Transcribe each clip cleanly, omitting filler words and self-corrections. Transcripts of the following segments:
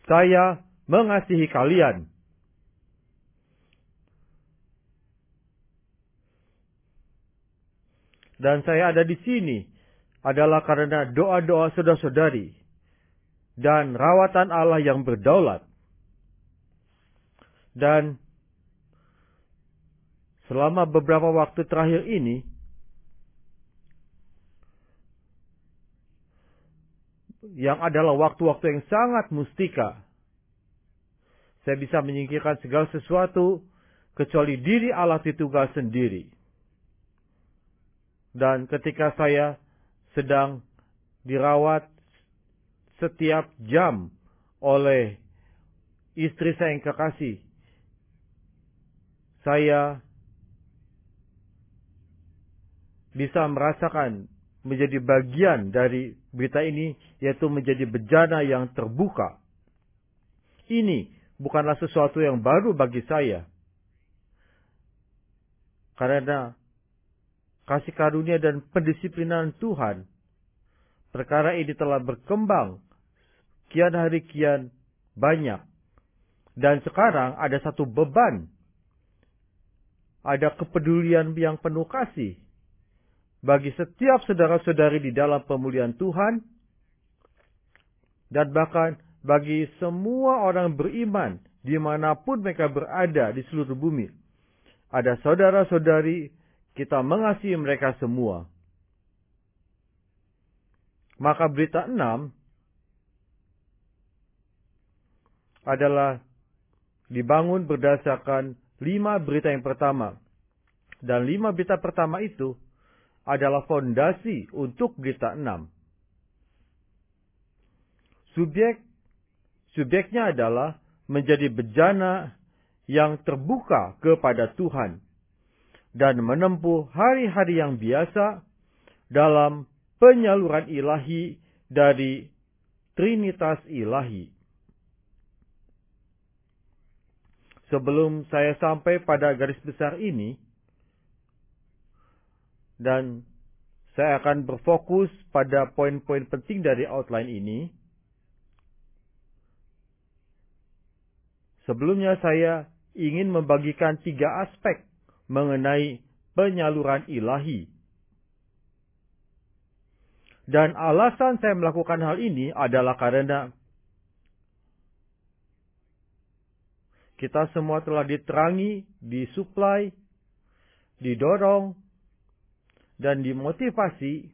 Saya mengasihi kalian. Dan saya ada di sini adalah karena doa-doa saudara-saudari dan rawatan Allah yang berdaulat. Dan selama beberapa waktu terakhir ini, yang adalah waktu-waktu yang sangat mustika, saya bisa menyingkirkan segala sesuatu kecuali diri Allah Tritunggal sendiri. Dan ketika saya sedang dirawat setiap jam oleh istri saya yang kekasih, saya bisa merasakan menjadi bagian dari berita ini, yaitu menjadi bejana yang terbuka. Ini bukanlah sesuatu yang baru bagi saya, karena kasih karunia dan pendisiplinan Tuhan, perkara ini telah berkembang kian hari kian banyak. Dan sekarang ada satu beban, ada kepedulian yang penuh kasih bagi setiap saudara-saudari di dalam pemulihan Tuhan, dan bahkan bagi semua orang beriman dimanapun mereka berada di seluruh bumi. Ada saudara-saudari, kita mengasihi mereka semua. Maka berita 6 adalah dibangun berdasarkan 5 berita yang pertama. Dan 5 berita pertama itu adalah fondasi untuk berita 6. Subjeknya adalah menjadi bejana yang terbuka kepada Tuhan dan menempuh hari-hari yang biasa dalam penyaluran ilahi dari Trinitas ilahi. Sebelum saya sampai pada garis besar ini, dan saya akan berfokus pada poin-poin penting dari outline ini, sebelumnya saya ingin membagikan 3 aspek mengenai penyaluran ilahi. Dan alasan saya melakukan hal ini adalah karena kita semua telah diterangi, disuplai, didorong, dan dimotivasi.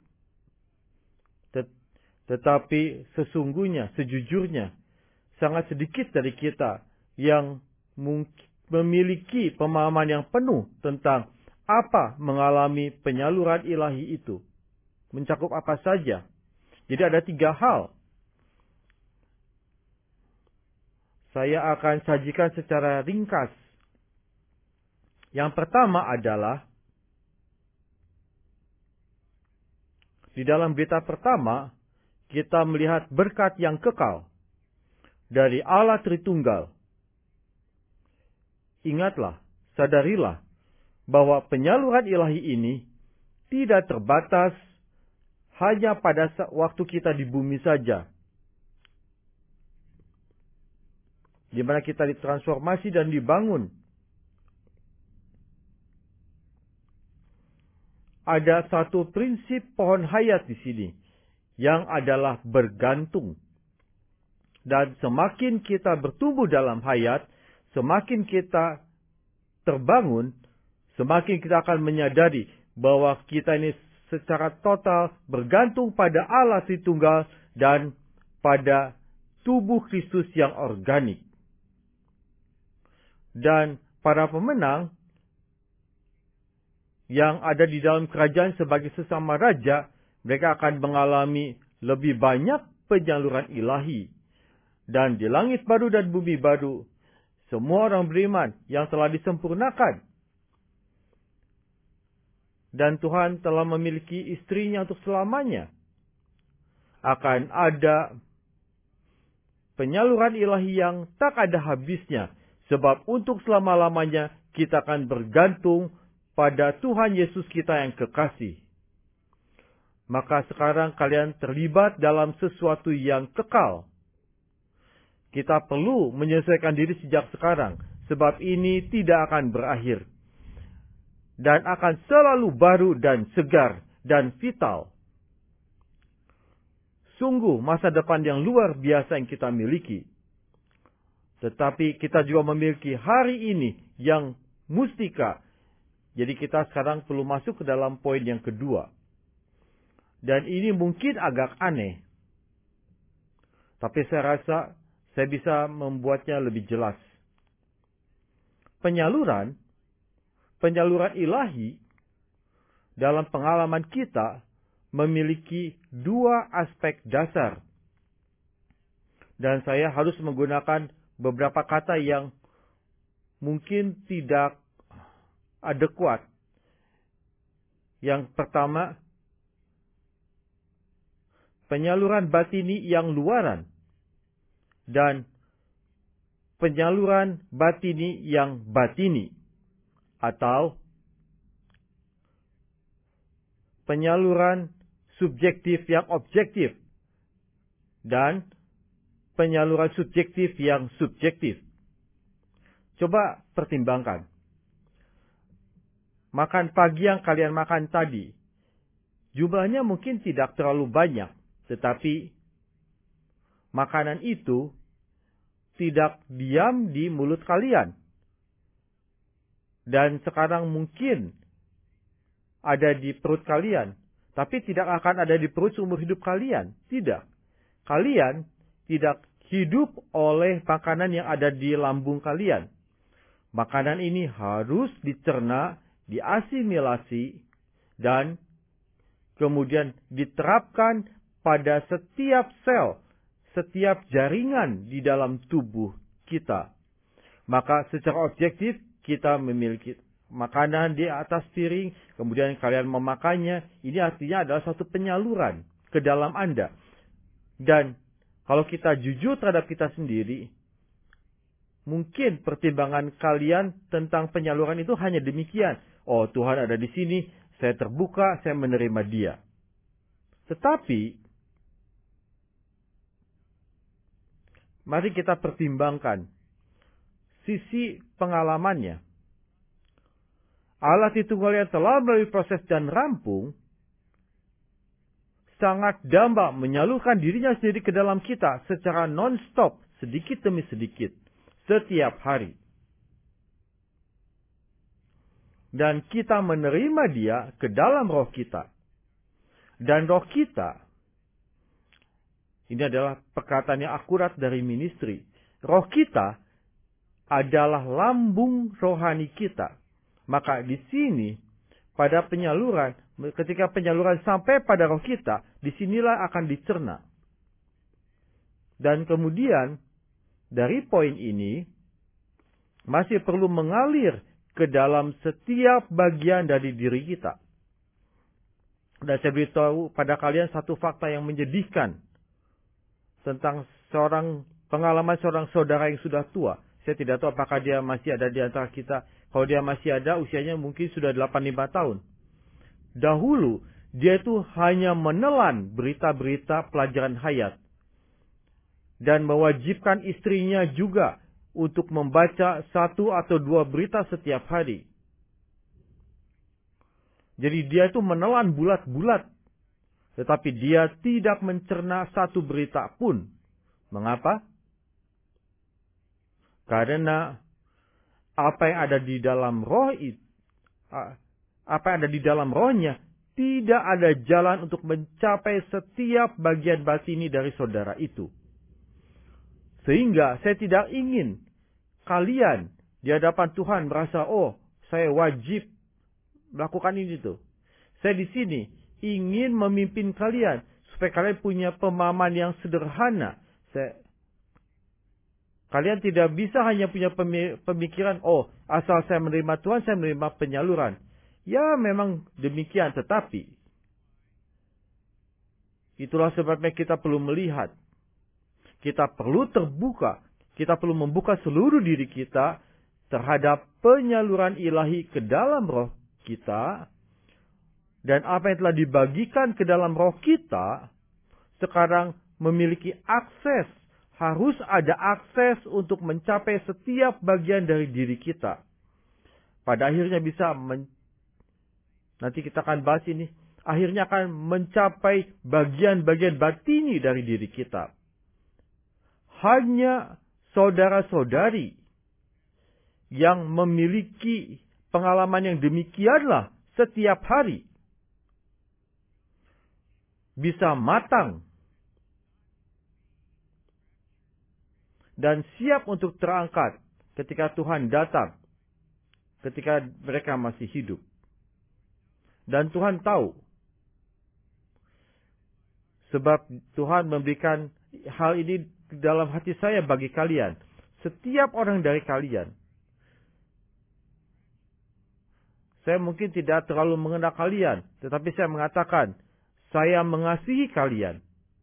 Tetapi sesungguhnya, sejujurnya, sangat sedikit dari kita yang memiliki pemahaman yang penuh tentang apa mengalami penyaluran ilahi itu. Mencakup apa saja. Jadi ada 3 hal. Saya akan sajikan secara ringkas. Yang pertama adalah, di dalam berita pertama, kita melihat berkat yang kekal dari Allah Tritunggal. Ingatlah, sadarilah, bahwa penyaluran ilahi ini tidak terbatas hanya pada waktu kita di bumi saja, di mana kita ditransformasi dan dibangun. Ada satu prinsip pohon hayat di sini, yang adalah bergantung. Dan semakin kita bertumbuh dalam hayat, semakin kita terbangun, semakin kita akan menyadari bahwa kita ini secara total bergantung pada Allah Tritunggal dan pada tubuh Kristus yang organik. Dan para pemenang yang ada di dalam kerajaan sebagai sesama raja, mereka akan mengalami lebih banyak penyaluran ilahi. Dan di langit baru dan bumi baru, semua orang beriman yang telah disempurnakan, dan Tuhan telah memiliki istrinya untuk selamanya, akan ada penyaluran ilahi yang tak ada habisnya. Sebab untuk selama-lamanya kita akan bergantung pada Tuhan Yesus kita yang kekasih. Maka sekarang kalian terlibat dalam sesuatu yang kekal. Kita perlu menyesuaikan diri sejak sekarang, sebab ini tidak akan berakhir. Dan akan selalu baru dan segar dan vital. Sungguh masa depan yang luar biasa yang kita miliki. Tetapi kita juga memiliki hari ini yang mustika. Jadi kita sekarang perlu masuk ke dalam poin yang kedua. Dan ini mungkin agak aneh. Tapi saya rasa saya bisa membuatnya lebih jelas. Penyaluran ilahi dalam pengalaman kita memiliki dua aspek dasar. Dan saya harus menggunakan beberapa kata yang mungkin tidak adekuat. Yang pertama, penyaluran batini yang luaran dan penyaluran batini yang batini, atau penyaluran subjektif yang objektif dan penyaluran subjektif yang subjektif. Coba pertimbangkan. Makan pagi yang kalian makan tadi, jumlahnya mungkin tidak terlalu banyak, tetapi makanan itu tidak diam di mulut kalian. Dan sekarang mungkin ada di perut kalian, tapi tidak akan ada di perut seumur hidup kalian. Tidak. Kalian tidak hidup oleh makanan yang ada di lambung kalian. Makanan ini harus dicerna, diasimilasi, dan kemudian diterapkan pada setiap sel, setiap jaringan di dalam tubuh kita. Maka secara objektif kita memiliki makanan di atas piring, kemudian kalian memakannya. Ini artinya adalah suatu penyaluran ke dalam Anda. Dan kalau kita jujur terhadap kita sendiri, mungkin pertimbangan kalian tentang penyaluran itu hanya demikian. Oh, Tuhan ada di sini, saya terbuka, saya menerima Dia. Tetapi mari kita pertimbangkan sisi pengalamannya. Allah Tritunggal yang telah melalui proses dan rampung, sangat damba menyalurkan dirinya sendiri ke dalam kita secara non-stop, sedikit demi sedikit, setiap hari. Dan kita menerima Dia ke dalam roh kita. Dan roh kita, ini adalah perkataan yang akurat dari ministry. Roh kita adalah lambung rohani kita. Maka di sini, pada penyaluran, ketika penyaluran sampai pada roh kita, disinilah akan dicerna. Dan kemudian, dari poin ini, masih perlu mengalir ke dalam setiap bagian dari diri kita. Dan saya beritahu pada kalian satu fakta yang menyedihkan tentang pengalaman seorang saudara yang sudah tua. Saya tidak tahu apakah dia masih ada di antara kita. Kalau dia masih ada, usianya mungkin sudah 85 tahun. Dahulu, dia itu hanya menelan berita-berita pelajaran hayat. Dan mewajibkan istrinya juga untuk membaca 1 atau 2 berita setiap hari. Jadi dia itu menelan bulat-bulat. Tetapi dia tidak mencerna 1 berita pun. Mengapa? Karena apa yang ada di dalam roh itu, apa yang ada di dalam rohnya, tidak ada jalan untuk mencapai setiap bagian batini dari saudara itu. Sehingga saya tidak ingin kalian di hadapan Tuhan merasa, oh, saya wajib melakukan ini tuh. Saya di sini ingin memimpin kalian supaya kalian punya pemahaman yang sederhana. Kalian tidak bisa hanya punya pemikiran, oh, asal saya menerima Tuhan, saya menerima penyaluran. Ya, memang demikian, tetapi itulah sebabnya kita perlu melihat. Kita perlu terbuka. Kita perlu membuka seluruh diri kita terhadap penyaluran ilahi ke dalam roh kita. Dan apa yang telah dibagikan ke dalam roh kita, sekarang memiliki akses harus ada akses untuk mencapai setiap bagian dari diri kita. Pada akhirnya bisa, nanti kita akan bahas ini, akhirnya akan mencapai bagian-bagian batini dari diri kita. Hanya saudara-saudari yang memiliki pengalaman yang demikianlah setiap hari bisa matang dan siap untuk terangkat ketika Tuhan datang, ketika mereka masih hidup. Dan Tuhan tahu, sebab Tuhan memberikan hal ini dalam hati saya bagi kalian. Setiap orang dari kalian. Saya mungkin tidak terlalu mengenal kalian, tetapi saya mengatakan, saya mengasihi kalian.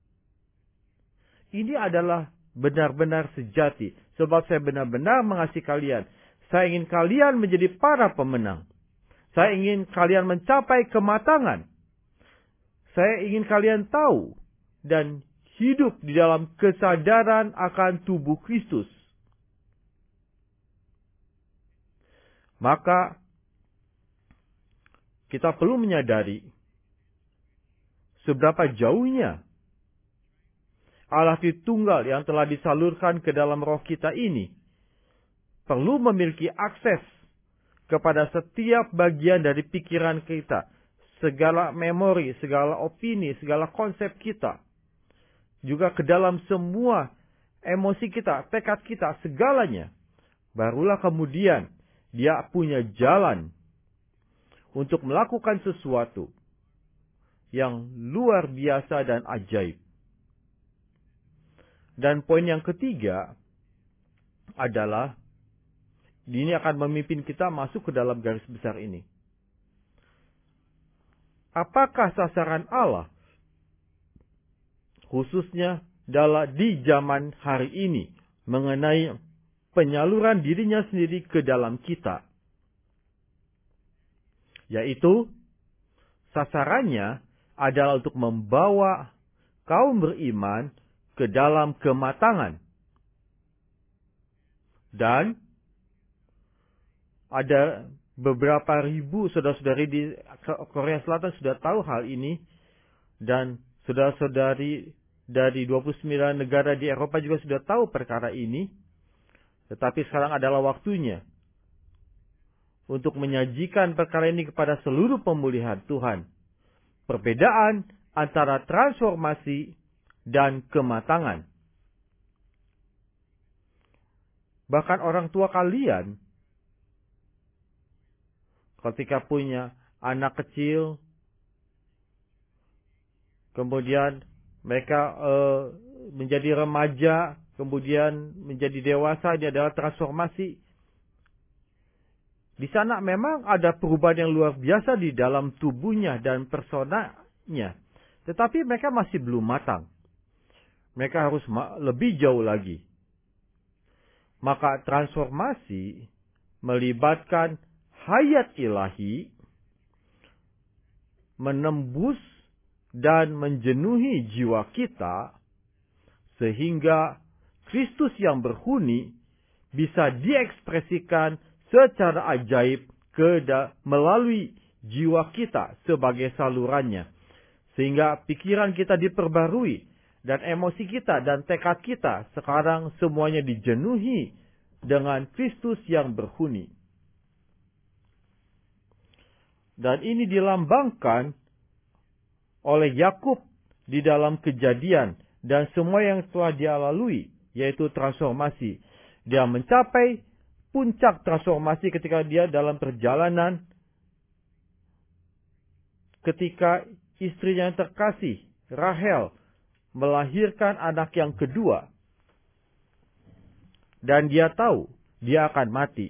Ini adalah benar-benar sejati, sebab saya benar-benar mengasihi kalian. Saya ingin kalian menjadi para pemenang. Saya ingin kalian mencapai kematangan. Saya ingin kalian tahu dan hidup di dalam kesadaran akan tubuh Kristus. Maka kita perlu menyadari seberapa jauhnya Allah Tritunggal yang telah disalurkan ke dalam roh kita ini perlu memiliki akses kepada setiap bagian dari pikiran kita, segala memori, segala opini, segala konsep kita, juga ke dalam semua emosi kita, tekad kita, segalanya. Barulah kemudian dia punya jalan untuk melakukan sesuatu yang luar biasa dan ajaib. Dan poin yang ketiga adalah, ini akan memimpin kita masuk ke dalam garis besar ini. Apakah sasaran Allah, khususnya di zaman hari ini, mengenai penyaluran dirinya sendiri ke dalam kita? Yaitu, sasarannya adalah untuk membawa kaum beriman ke dalam kematangan. Dan ada beberapa ribu saudara-saudari di Korea Selatan sudah tahu hal ini. Dan saudara-saudari dari 29 negara di Eropa juga sudah tahu perkara ini. Tetapi sekarang adalah waktunya untuk menyajikan perkara ini kepada seluruh pemulihan Tuhan. Perbedaan antara transformasi dan kematangan. Bahkan orang tua kalian, ketika punya anak kecil, kemudian mereka menjadi remaja, kemudian menjadi dewasa, ini adalah transformasi. Di sana memang ada perubahan yang luar biasa di dalam tubuhnya dan personanya. Tetapi mereka masih belum matang. Mereka harus lebih jauh lagi. Maka transformasi melibatkan hayat ilahi menembus dan menjenuhi jiwa kita sehingga Kristus yang berhuni bisa diekspresikan secara ajaib melalui jiwa kita sebagai salurannya. Sehingga pikiran kita diperbarui dan emosi kita dan tekad kita sekarang semuanya dijenuhi dengan Kristus yang berhuni. Dan ini dilambangkan oleh Yakub di dalam Kejadian dan semua yang telah dia lalui, yaitu transformasi. Dia mencapai puncak transformasi ketika dia dalam perjalanan, ketika istrinya yang terkasih, Rahel, melahirkan anak yang kedua. Dan dia tahu dia akan mati.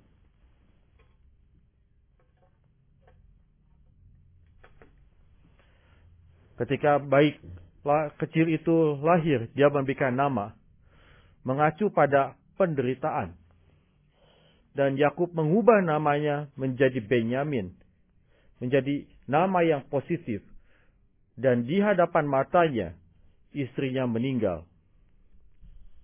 Ketika bayi kecil itu lahir, dia memberikan nama, mengacu pada penderitaan. Dan Yakub mengubah namanya menjadi Benyamin, menjadi nama yang positif. Dan di hadapan matanya, istrinya meninggal.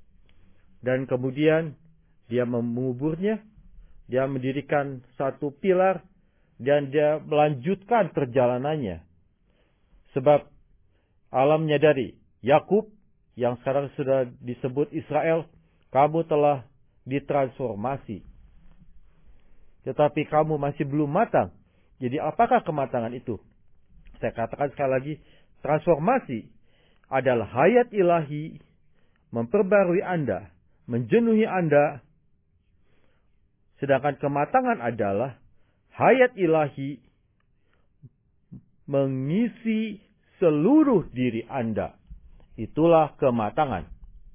Dan kemudian dia menguburnya, dia mendirikan satu pilar, dan dia melanjutkan perjalanannya. Sebab Allah menyadari, Yakub yang sekarang sudah disebut Israel, kamu telah ditransformasi. Tetapi kamu masih belum matang. Jadi apakah kematangan itu? Saya katakan sekali lagi, transformasi adalah hayat ilahi memperbarui Anda, menjenuhi Anda. Sedangkan kematangan adalah hayat ilahi mengisi seluruh diri Anda. Itulah kematangan.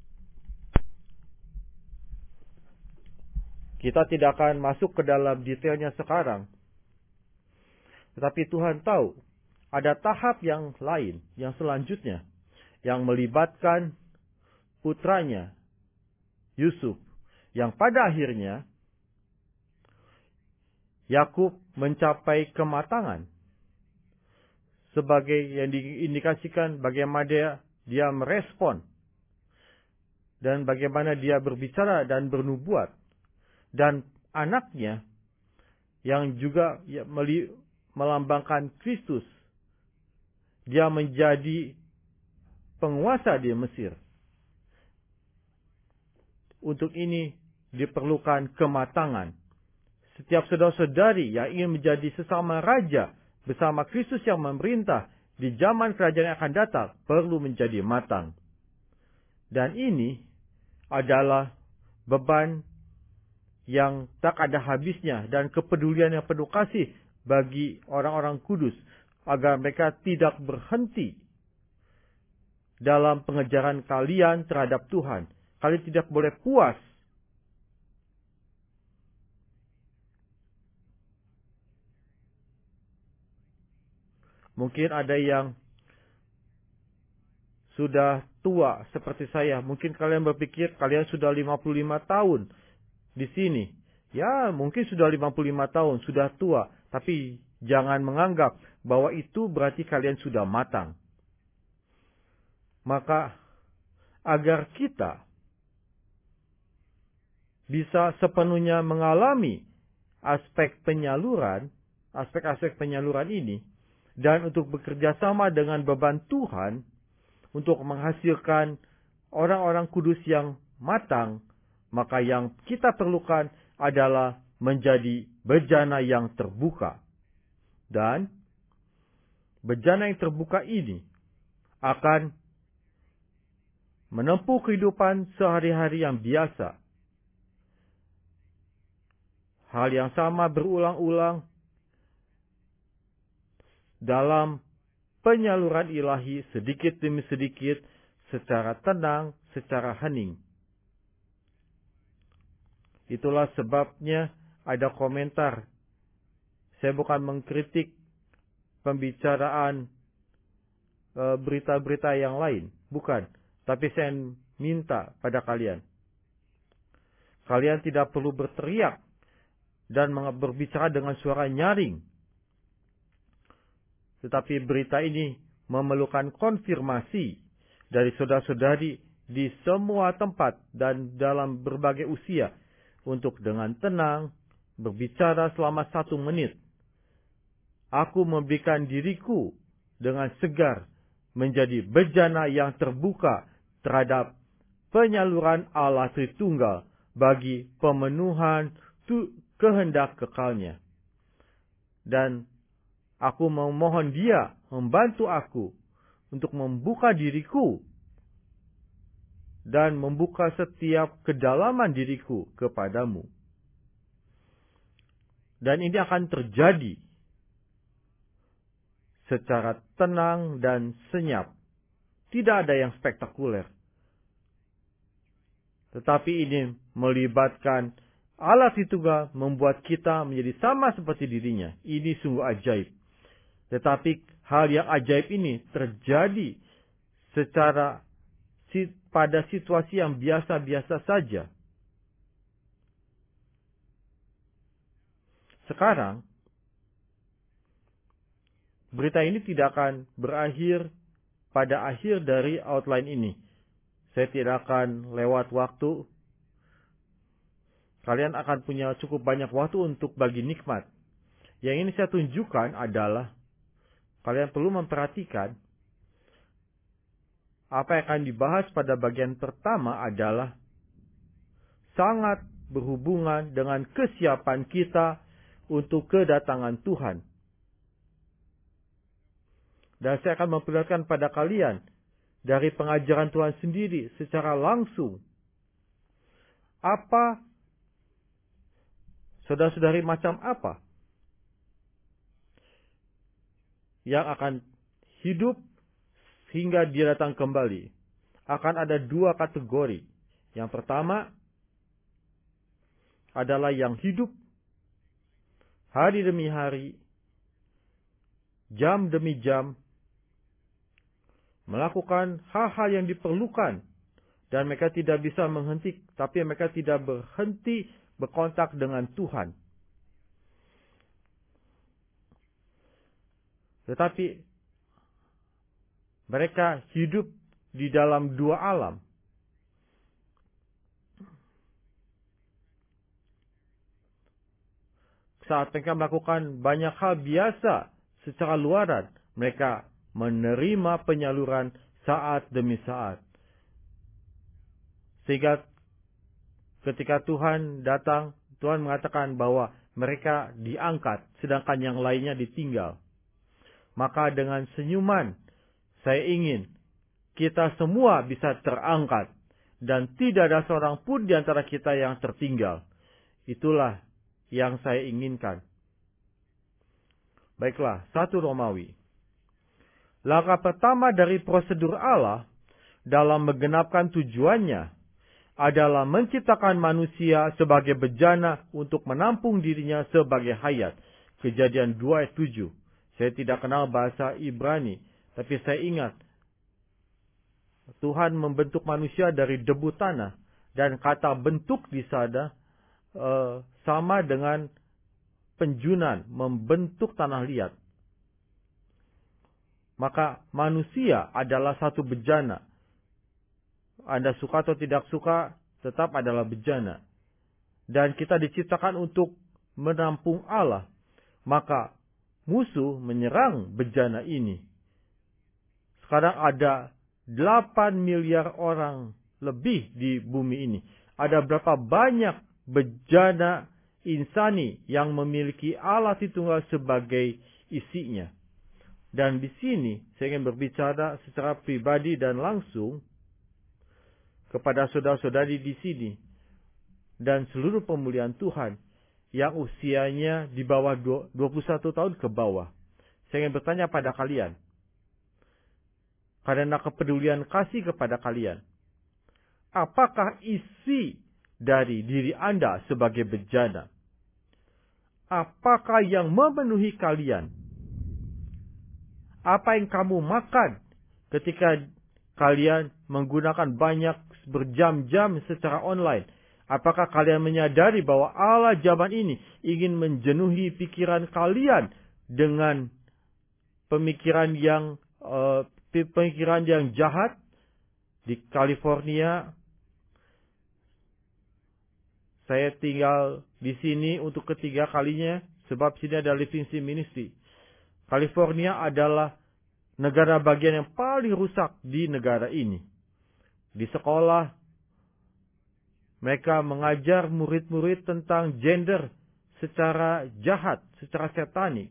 Kita tidak akan masuk ke dalam detailnya sekarang. Tetapi Tuhan tahu ada tahap yang lain, yang selanjutnya, yang melibatkan putranya, Yusuf, yang pada akhirnya Yakub mencapai kematangan. Sebagai yang diindikasikan bagaimana dia merespon. Dan bagaimana dia berbicara dan bernubuat. Dan anaknya yang juga melambangkan Kristus. Dia menjadi penguasa di Mesir. Untuk ini diperlukan kematangan. Setiap saudara-saudari yang ingin menjadi sesama raja bersama Kristus yang memerintah di zaman kerajaan yang akan datang perlu menjadi matang. Dan ini adalah beban yang tak ada habisnya dan kepedulian yang penuh kasih bagi orang-orang kudus agar mereka tidak berhenti dalam pengejaran kalian terhadap Tuhan. Kalian tidak boleh puas. Mungkin ada yang sudah tua seperti saya. Mungkin kalian berpikir kalian sudah 55 tahun di sini. Ya, mungkin sudah 55 tahun, sudah tua. Tapi jangan menganggap bahwa itu berarti kalian sudah matang. Maka, agar kita bisa sepenuhnya mengalami aspek-aspek penyaluran ini, dan untuk bekerja sama dengan beban Tuhan, untuk menghasilkan orang-orang kudus yang matang, maka yang kita perlukan adalah menjadi bejana yang terbuka. Dan bejana yang terbuka ini akan menempuh kehidupan sehari-hari yang biasa. Hal yang sama berulang-ulang dalam penyaluran ilahi sedikit demi sedikit, secara tenang, secara hening. Itulah sebabnya ada komentar. Saya bukan mengkritik pembicaraan berita-berita yang lain. Bukan. Tapi saya minta pada kalian. Kalian tidak perlu berteriak dan berbicara dengan suara nyaring. Tetapi berita ini memerlukan konfirmasi dari saudara-saudari di semua tempat dan dalam berbagai usia. Untuk dengan tenang berbicara selama 1 menit. Aku memberikan diriku dengan segar menjadi bejana yang terbuka terhadap penyaluran Allah Tritunggal bagi pemenuhan kehendak kekalnya. Dan aku memohon Dia membantu aku untuk membuka diriku dan membuka setiap kedalaman diriku kepadamu. Dan ini akan terjadi secara tenang dan senyap. Tidak ada yang spektakuler. Tetapi ini melibatkan Allah Tritunggal membuat kita menjadi sama seperti dirinya. Ini sungguh ajaib. Tetapi hal yang ajaib ini terjadi secara pada situasi yang biasa-biasa saja. Sekarang, berita ini tidak akan berakhir pada akhir dari outline ini. Saya tidak akan lewat waktu kalian akan punya cukup banyak waktu untuk bagi nikmat. Yang ini saya tunjukkan adalah kalian perlu memperhatikan apa yang akan dibahas pada bagian pertama adalah sangat berhubungan dengan kesiapan kita untuk kedatangan Tuhan. Dan saya akan memperlihatkan pada kalian dari pengajaran Tuhan sendiri secara langsung apa saudara-saudari macam apa yang akan hidup hingga dia datang kembali. Akan ada dua kategori. Yang pertama adalah yang hidup hari demi hari, jam demi jam, melakukan hal-hal yang diperlukan, dan mereka tidak bisa menghenti, tapi mereka tidak berhenti berkontak dengan Tuhan. Tetapi mereka hidup di dalam dua alam. Saat mereka melakukan banyak hal biasa secara luaran, mereka menerima penyaluran saat demi saat. Sehingga ketika Tuhan datang, Tuhan mengatakan bahwa mereka diangkat, sedangkan yang lainnya ditinggal. Maka dengan senyuman, saya ingin kita semua bisa terangkat. Dan tidak ada seorang pun di antara kita yang tertinggal. Itulah yang saya inginkan. Baiklah, 1 Romawi. Langkah pertama dari prosedur Allah dalam menggenapkan tujuannya adalah menciptakan manusia sebagai bejana untuk menampung dirinya sebagai hayat. Kejadian 2 ayat 7. Saya tidak kenal bahasa Ibrani, tapi saya ingat Tuhan membentuk manusia dari debu tanah, dan kata bentuk di sana sama dengan penjunan, membentuk tanah liat. Maka manusia adalah satu bejana. Anda suka atau tidak suka, tetap adalah bejana. Dan kita diciptakan untuk menampung Allah. Maka musuh menyerang bejana ini. Sekarang ada 8 miliar orang lebih di bumi ini. Ada berapa banyak bejana insani yang memiliki Allah Tritunggal sebagai isinya. Dan di sini saya ingin berbicara secara pribadi dan langsung kepada saudara-saudari di sini dan seluruh pemulihan Tuhan yang usianya di bawah 21 tahun ke bawah. Saya ingin bertanya pada kalian, karena kepedulian kasih kepada kalian, apakah isi dari diri Anda sebagai bejana? Apakah yang memenuhi kalian? Apa yang kamu makan ketika kalian menggunakan banyak berjam-jam secara online? Apakah kalian menyadari bahwa Allah zaman ini ingin menjenuhi pikiran kalian dengan pemikiran yang jahat? Di California, saya tinggal di sini untuk ketiga kalinya, sebab sini ada Living Sea Ministry. California adalah negara bagian yang paling rusak di negara ini. Di sekolah, mereka mengajar murid-murid tentang gender secara jahat, secara setanik.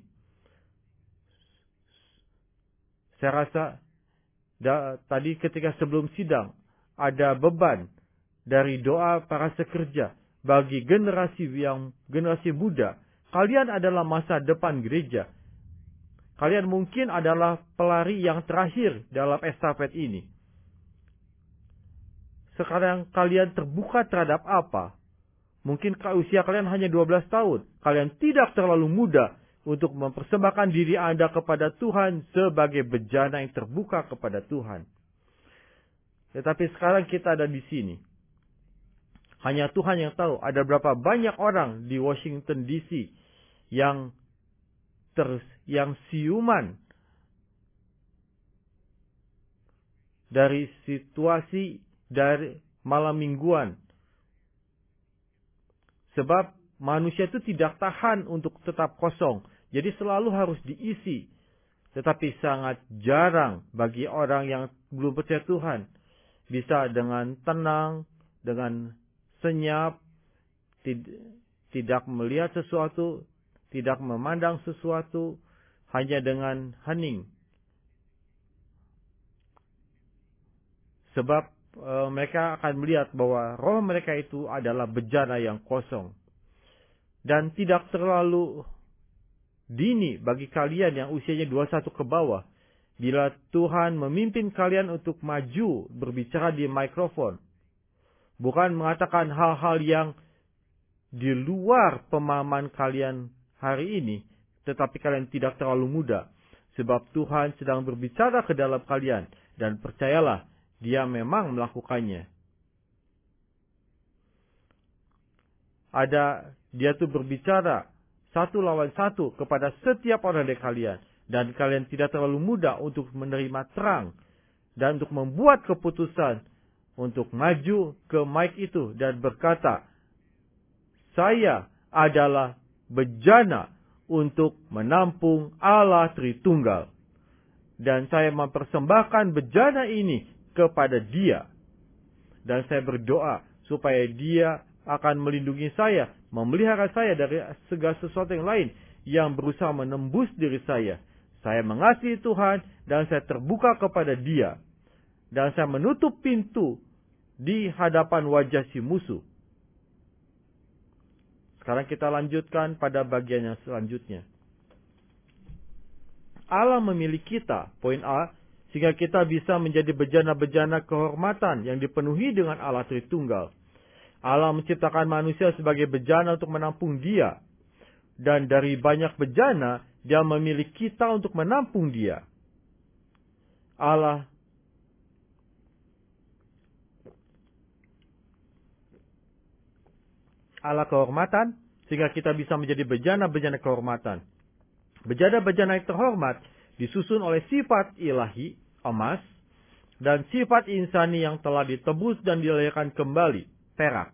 Saya rasa tadi ketika sebelum sidang, ada beban dari doa para sekerja bagi generasi muda. Kalian adalah masa depan gereja. Kalian mungkin adalah pelari yang terakhir dalam estafet ini. Sekarang kalian terbuka terhadap apa? Mungkin usia kalian hanya 12 tahun. Kalian tidak terlalu muda untuk mempersembahkan diri Anda kepada Tuhan sebagai bejana yang terbuka kepada Tuhan. Tetapi sekarang kita ada di sini. Hanya Tuhan yang tahu ada berapa banyak orang di Washington DC yang siuman dari situasi dari malam mingguan. Sebab manusia itu tidak tahan untuk tetap kosong. Jadi selalu harus diisi. Tetapi sangat jarang bagi orang yang belum percaya Tuhan bisa dengan tenang, dengan senyap, tidak melihat sesuatu, tidak memandang sesuatu, hanya dengan hening. Sebab mereka akan melihat bahwa roh mereka itu adalah bejana yang kosong. Dan tidak terlalu dini bagi kalian yang usianya 21 ke bawah. Bila Tuhan memimpin kalian untuk maju berbicara di mikrofon. Bukan mengatakan hal-hal yang di luar pemahaman kalian hari ini. Tetapi kalian tidak terlalu muda. Sebab Tuhan sedang berbicara ke dalam kalian. Dan percayalah, Dia memang melakukannya. Dia tuh berbicara 1 lawan 1 kepada setiap orang dari kalian. Dan kalian tidak terlalu muda untuk menerima terang. Dan untuk membuat keputusan. Untuk maju ke mic itu dan berkata, saya adalah bejana untuk menampung Allah Tritunggal. Dan saya mempersembahkan bejana ini kepada Dia. Dan saya berdoa supaya Dia akan melindungi saya, memelihara saya dari segala sesuatu yang lain yang berusaha menembus diri saya. Saya mengasihi Tuhan dan saya terbuka kepada Dia. Dan saya menutup pintu di hadapan wajah si musuh. Sekarang kita lanjutkan pada bagian yang selanjutnya. Allah memilih kita, poin A, sehingga kita bisa menjadi bejana-bejana kehormatan yang dipenuhi dengan Allah Tritunggal. Allah menciptakan manusia sebagai bejana untuk menampung Dia. Dan dari banyak bejana, Dia memilih kita untuk menampung Dia. Allah kehormatan, sehingga kita bisa menjadi bejana-bejana kehormatan. Bejana-bejana yang terhormat disusun oleh sifat ilahi, emas, dan sifat insani yang telah ditebus dan dilahirkan kembali, perak.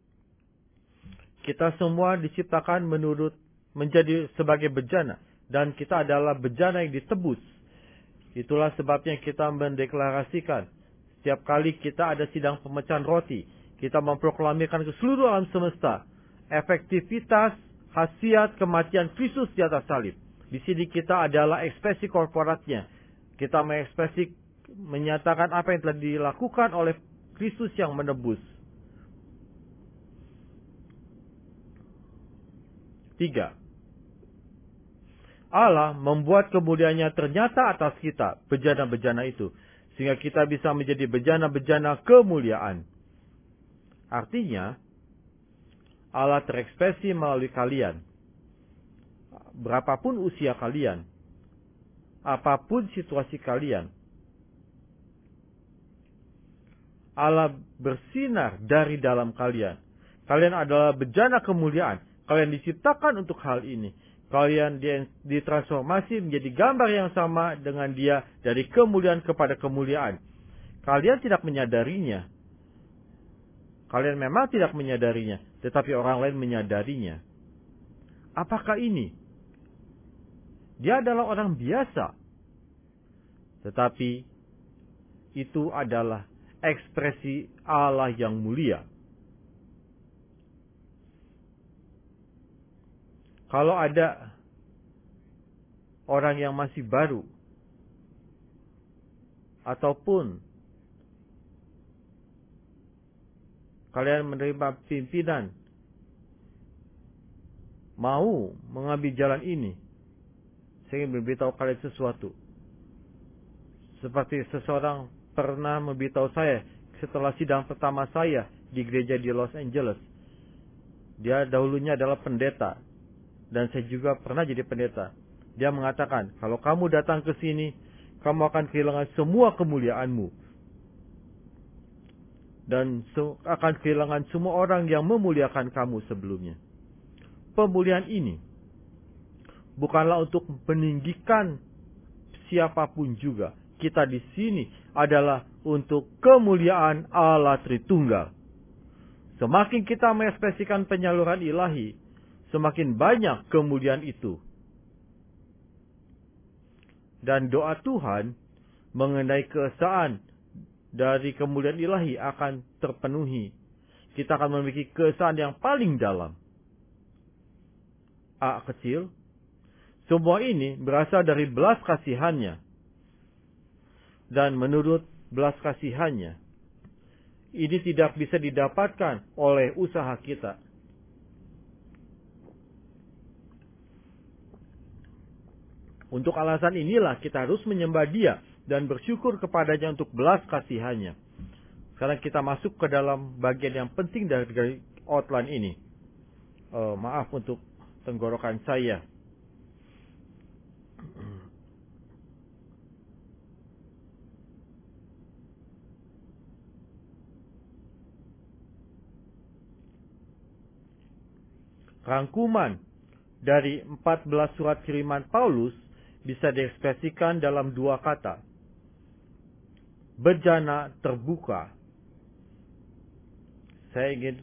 Kita semua diciptakan menjadi sebagai bejana, dan kita adalah bejana yang ditebus. Itulah sebabnya kita mendeklarasikan, setiap kali kita ada sidang pemecahan roti, kita memproklamirkan ke seluruh alam semesta, efektivitas, khasiat, kematian Kristus di atas salib. Di sini kita adalah ekspresi korporatnya. Kita menyatakan apa yang telah dilakukan oleh Kristus yang menebus. 3. Allah membuat kemuliaannya ternyata atas kita, bejana-bejana itu. Sehingga kita bisa menjadi bejana-bejana kemuliaan. Artinya, Allah terekspresi melalui kalian. Berapapun usia kalian, apapun situasi kalian, Allah bersinar dari dalam kalian. Kalian adalah bejana kemuliaan. Kalian diciptakan untuk hal ini. Kalian ditransformasi menjadi gambar yang sama dengan Dia dari kemuliaan kepada kemuliaan. Kalian tidak menyadarinya. Kalian memang tidak menyadarinya, tetapi orang lain menyadarinya. Apakah ini? Dia adalah orang biasa. Tetapi itu adalah ekspresi Allah yang mulia. Kalau ada orang yang masih baru, ataupun kalian menerima pimpinan, mau mengambil jalan ini, saya ingin memberitahu kalian sesuatu. Seperti seseorang pernah memberitahu saya setelah sidang pertama saya di gereja di Los Angeles. Dia dahulunya adalah pendeta. Dan saya juga pernah jadi pendeta. Dia mengatakan, kalau kamu datang ke sini, kamu akan kehilangan semua kemuliaanmu. Dan akan kehilangan semua orang yang memuliakan kamu sebelumnya. Pemuliaan ini bukanlah untuk meninggikan siapapun juga. Kita di sini adalah untuk kemuliaan Allah Tritunggal. Semakin kita mengekspresikan penyaluran ilahi, semakin banyak kemuliaan itu. Dan doa Tuhan mengenai keesaan dari kemuliaan ilahi akan terpenuhi. Kita akan memiliki keesaan yang paling dalam. A kecil, semua ini berasal dari belas kasihannya. Dan menurut belas kasihannya, ini tidak bisa didapatkan oleh usaha kita. Untuk alasan inilah kita harus menyembah Dia dan bersyukur kepadanya untuk belas kasihannya. Sekarang kita masuk ke dalam bagian yang penting dari outline ini. Maaf untuk tenggorokan saya. Rangkuman dari 14 surat kiriman Paulus bisa diekspresikan dalam dua kata. Bejana terbuka. Saya ingin,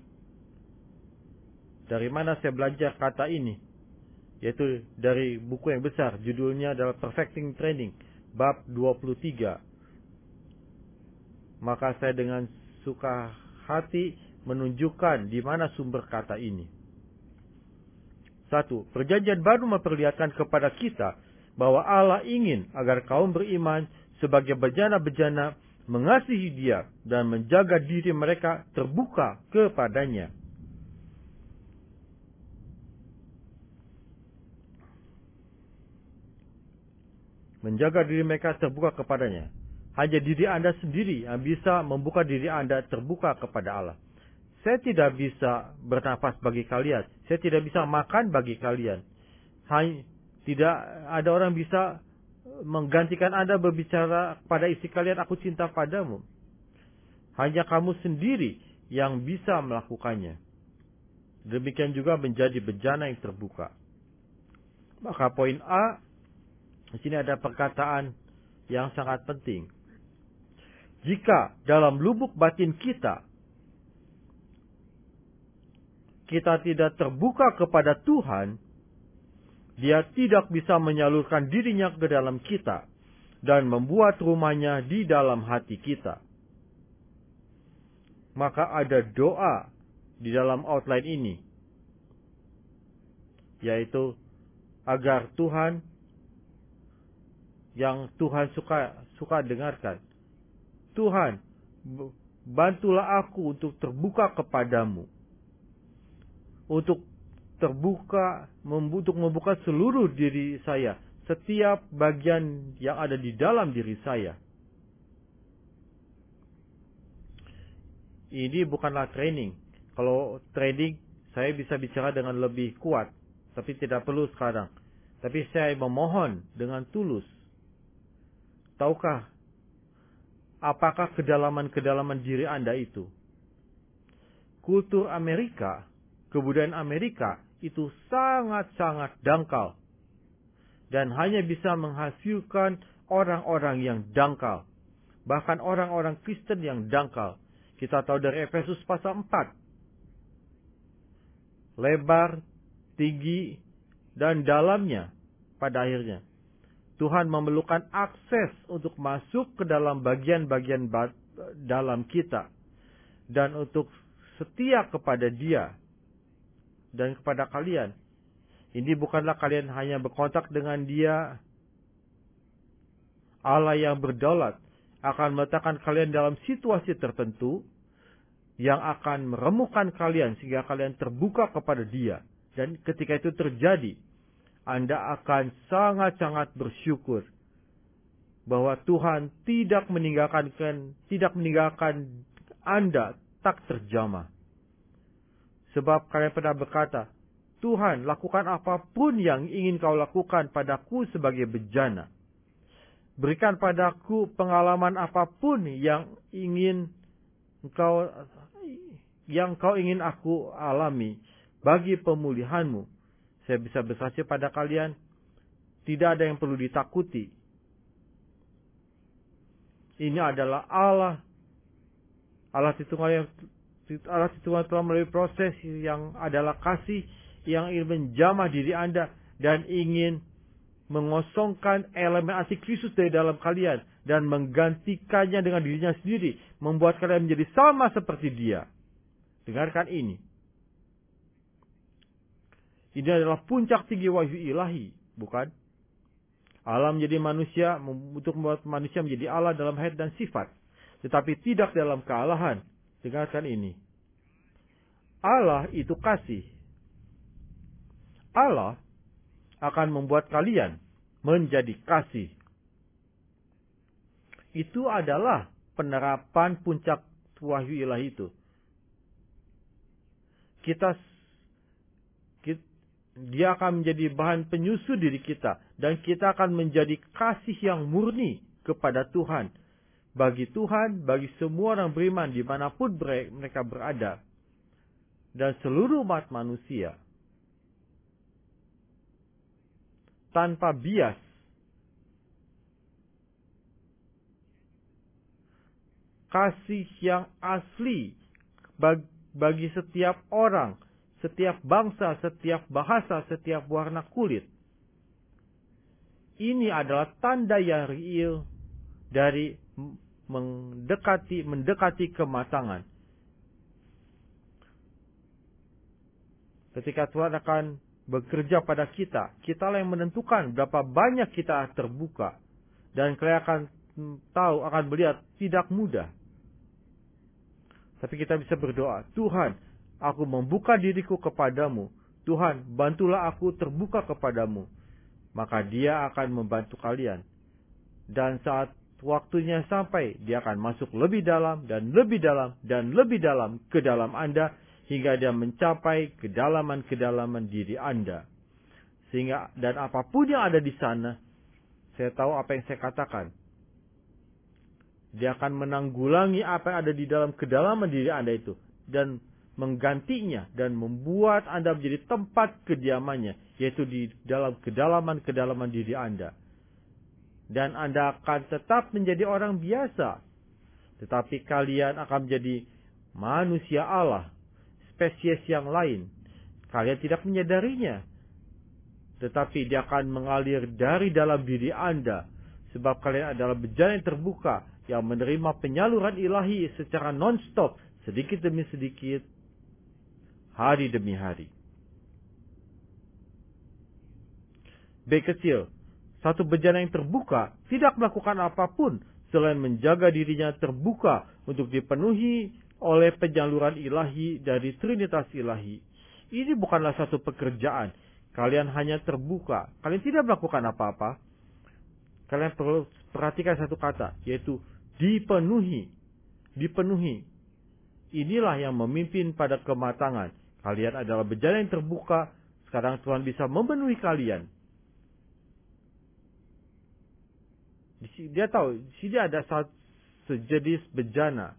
dari mana saya belajar kata ini? Yaitu dari buku yang besar, judulnya adalah Perfecting Training, bab 23. Maka saya dengan suka hati menunjukkan di mana sumber kata ini. 1. Perjanjian baru memperlihatkan kepada kita bahwa Allah ingin agar kaum beriman sebagai bejana-bejana mengasihi Dia dan menjaga diri mereka terbuka kepadanya. Menjaga diri mereka terbuka kepadanya. Hanya diri Anda sendiri yang bisa membuka diri Anda terbuka kepada Allah. Saya tidak bisa bernafas bagi kalian. Saya tidak bisa makan bagi kalian. Tidak ada orang bisa menggantikan Anda berbicara pada istri kalian, aku cinta padamu. Hanya kamu sendiri yang bisa melakukannya. Demikian juga menjadi bejana yang terbuka. Maka poin A, di sini ada perkataan yang sangat penting. Jika dalam lubuk batin kita tidak terbuka kepada Tuhan, Dia tidak bisa menyalurkan dirinya ke dalam kita dan membuat rumahnya di dalam hati kita. Maka ada doa di dalam outline ini, yaitu agar Tuhan yang Tuhan suka dengarkan. Tuhan, bantulah aku untuk terbuka kepadamu. Untuk membuka seluruh diri saya, setiap bagian yang ada di dalam diri saya. Ini bukanlah training. Kalau training, saya bisa bicara dengan lebih kuat, tapi tidak perlu sekarang. Tapi saya memohon dengan tulus. Tahukah, apakah kedalaman-kedalaman diri Anda itu? Kultur Amerika, kebudayaan Amerika itu sangat-sangat dangkal. Dan hanya bisa menghasilkan orang-orang yang dangkal. Bahkan orang-orang Kristen yang dangkal. Kita tahu dari Efesus pasal 4. Lebar, tinggi, dan dalamnya pada akhirnya. Tuhan memerlukan akses untuk masuk ke dalam bagian-bagian dalam kita. Dan untuk setia kepada Dia. Dan kepada kalian. Ini bukanlah kalian hanya berkontak dengan Dia. Allah yang berdaulat akan meletakkan kalian dalam situasi tertentu yang akan meremukkan kalian sehingga kalian terbuka kepada Dia. Dan ketika itu terjadi, Anda akan sangat-sangat bersyukur bahwa Tuhan tidak meninggalkan Anda tak terjamah. Sebab kalian pernah berkata, Tuhan, lakukan apapun yang ingin kau lakukan padaku sebagai bejana. Berikan padaku pengalaman apapun yang kau ingin aku alami bagi pemulihanmu. Saya bisa bersaksi pada kalian, tidak ada yang perlu ditakuti. Ini adalah Allah Allah Tuhan telah melalui proses yang adalah kasih yang ingin menjamah diri Anda dan ingin mengosongkan elemen antikristus dari dalam kalian dan menggantikannya dengan dirinya sendiri, membuat kalian menjadi sama seperti Dia. Dengarkan ini. Ini adalah puncak tinggi wahyu ilahi, bukan? Allah menjadi manusia untuk membuat manusia menjadi Allah dalam hayat dan sifat, tetapi tidak dalam kealahan. Dengarkan ini. Allah itu kasih. Allah akan membuat kalian menjadi kasih. Itu adalah penerapan puncak wahyu ilahi itu. Dia akan menjadi bahan penyusu diri kita. Dan kita akan menjadi kasih yang murni kepada Tuhan. Bagi Tuhan, bagi semua orang beriman dimanapun mereka berada. Dan seluruh umat manusia. Tanpa bias. Kasih yang asli bagi setiap orang, setiap bangsa, setiap bahasa, setiap warna kulit. Ini adalah tanda yang real dari mendekati kematangan. Ketika Tuhan akan bekerja pada kita, kitalah yang menentukan berapa banyak kita terbuka. Dan kalian akan tahu, akan melihat tidak mudah. Tapi kita bisa berdoa, Tuhan, aku membuka diriku kepadamu. Tuhan, bantulah aku terbuka kepadamu. Maka Dia akan membantu kalian. Dan saat waktunya sampai, Dia akan masuk lebih dalam dan lebih dalam dan lebih dalam ke dalam Anda, hingga Dia mencapai kedalaman-kedalaman diri Anda. Sehingga, dan apapun yang ada di sana, saya tahu apa yang saya katakan. Dia akan menanggulangi apa yang ada di dalam kedalaman diri Anda itu. Dan menggantinya dan membuat Anda menjadi tempat kediamannya. Yaitu di dalam kedalaman-kedalaman diri Anda. Dan Anda akan tetap menjadi orang biasa. Tetapi kalian akan menjadi manusia Allah. Spesies yang lain. Kalian tidak menyadarinya. Tetapi dia akan mengalir dari dalam diri Anda. Sebab kalian adalah bejana yang terbuka. Yang menerima penyaluran ilahi secara non-stop. Sedikit demi sedikit. Hari demi hari. B kecil. Satu bejana yang terbuka tidak melakukan apapun selain menjaga dirinya terbuka untuk dipenuhi oleh penyaluran ilahi dari Trinitas ilahi. Ini bukanlah satu pekerjaan. Kalian hanya terbuka. Kalian tidak melakukan apa-apa. Kalian perlu perhatikan satu kata, yaitu dipenuhi. Dipenuhi. Inilah yang memimpin pada kematangan. Kalian adalah bejana yang terbuka. Sekarang Tuhan bisa memenuhi kalian. Dia tahu, di sini ada sejenis bejana.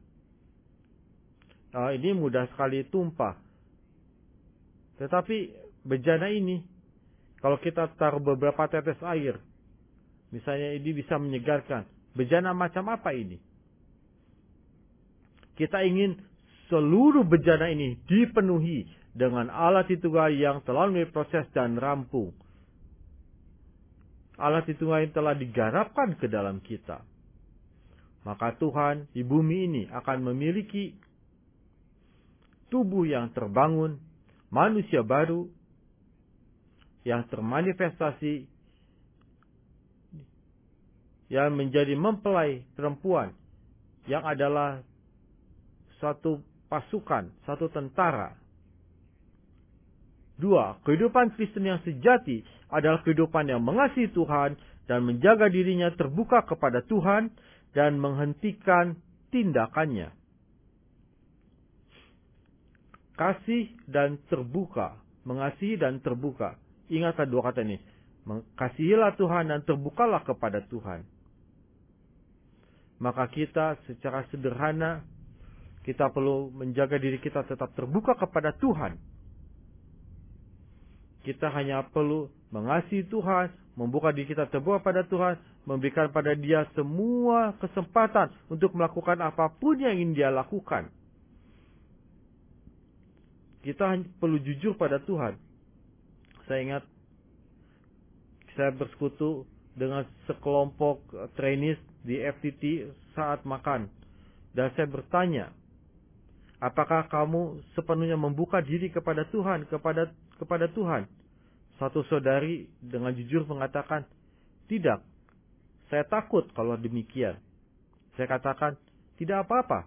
Ini mudah sekali tumpah. Tetapi bejana ini, kalau kita taruh beberapa tetes air, misalnya ini bisa menyegarkan. Bejana macam apa ini? Kita ingin seluruh bejana ini dipenuhi dengan alat tunggal yang telah melalui proses dan rampung. Alat tunggal yang telah digarapkan ke dalam kita. Maka Tuhan di bumi ini akan memiliki tubuh yang terbangun, manusia baru, yang termanifestasi, yang menjadi mempelai perempuan, yang adalah satu pasukan, satu tentara. 2. Kehidupan Kristen yang sejati adalah kehidupan yang mengasihi Tuhan dan menjaga dirinya terbuka kepada Tuhan dan menghentikan tindakannya. Kasih dan terbuka. Mengasihi dan terbuka. Ingatlah dua kata ini. Kasihilah Tuhan dan terbukalah kepada Tuhan. Maka kita secara sederhana, kita perlu menjaga diri kita tetap terbuka kepada Tuhan. Kita hanya perlu mengasihi Tuhan, membuka diri kita terbuka pada Tuhan, memberikan pada Dia semua kesempatan untuk melakukan apapun yang ingin Dia lakukan. Kita hanya perlu jujur pada Tuhan. Saya ingat saya bersekutu dengan sekelompok trainees di FTT saat makan. Dan saya bertanya, apakah kamu sepenuhnya membuka diri kepada Tuhan, kepada Tuhan? Satu saudari dengan jujur mengatakan, tidak. Saya takut kalau demikian. Saya katakan, tidak apa-apa.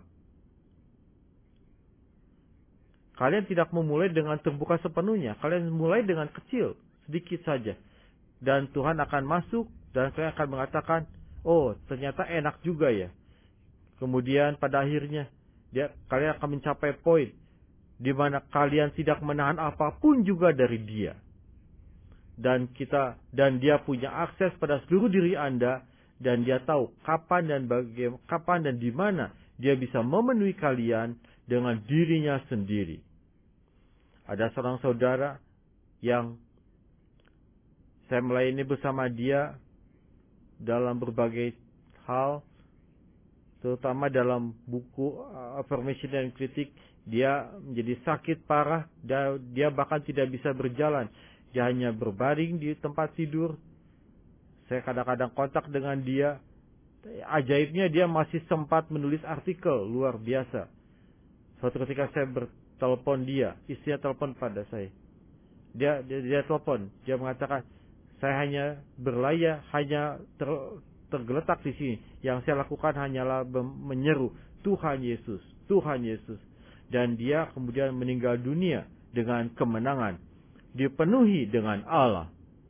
Kalian tidak memulai dengan terbuka sepenuhnya. Kalian mulai dengan kecil, sedikit saja. Dan Tuhan akan masuk dan kalian akan mengatakan, oh ternyata enak juga ya. Kemudian pada akhirnya kalian akan mencapai poin di mana kalian tidak menahan apapun juga dari Dia. Dan dia punya akses pada seluruh diri Anda, dan Dia tahu kapan dan di mana Dia bisa memenuhi kalian dengan dirinya sendiri. Ada seorang saudara yang saya melayani bersama dia dalam berbagai hal, terutama dalam buku Affirmation dan Kritik. Dia menjadi sakit parah, dia bahkan tidak bisa berjalan. Dia hanya berbaring di tempat tidur. Saya kadang-kadang kontak dengan dia. Ajaibnya dia masih sempat menulis artikel, luar biasa. Suatu ketika saya bertelepon dia, istrinya telepon pada saya. Dia telepon, dia mengatakan, saya hanya berlaya, hanya tergeletak di sini. Yang saya lakukan hanyalah menyeru, Tuhan Yesus, Tuhan Yesus. Dan dia kemudian meninggal dunia dengan kemenangan, dipenuhi dengan Allah.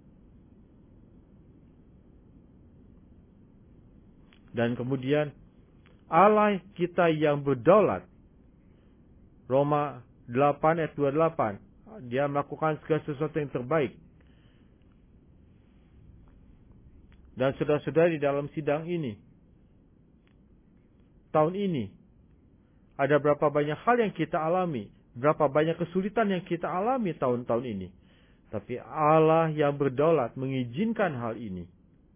Dan kemudian Allah kita yang berdaulat. Roma 8 ayat 28. Dia melakukan segala sesuatu yang terbaik. Dan saudara-saudari di dalam sidang ini, tahun ini, ada berapa banyak hal yang kita alami, berapa banyak kesulitan yang kita alami tahun-tahun ini. Tapi Allah yang berdaulat mengizinkan hal ini.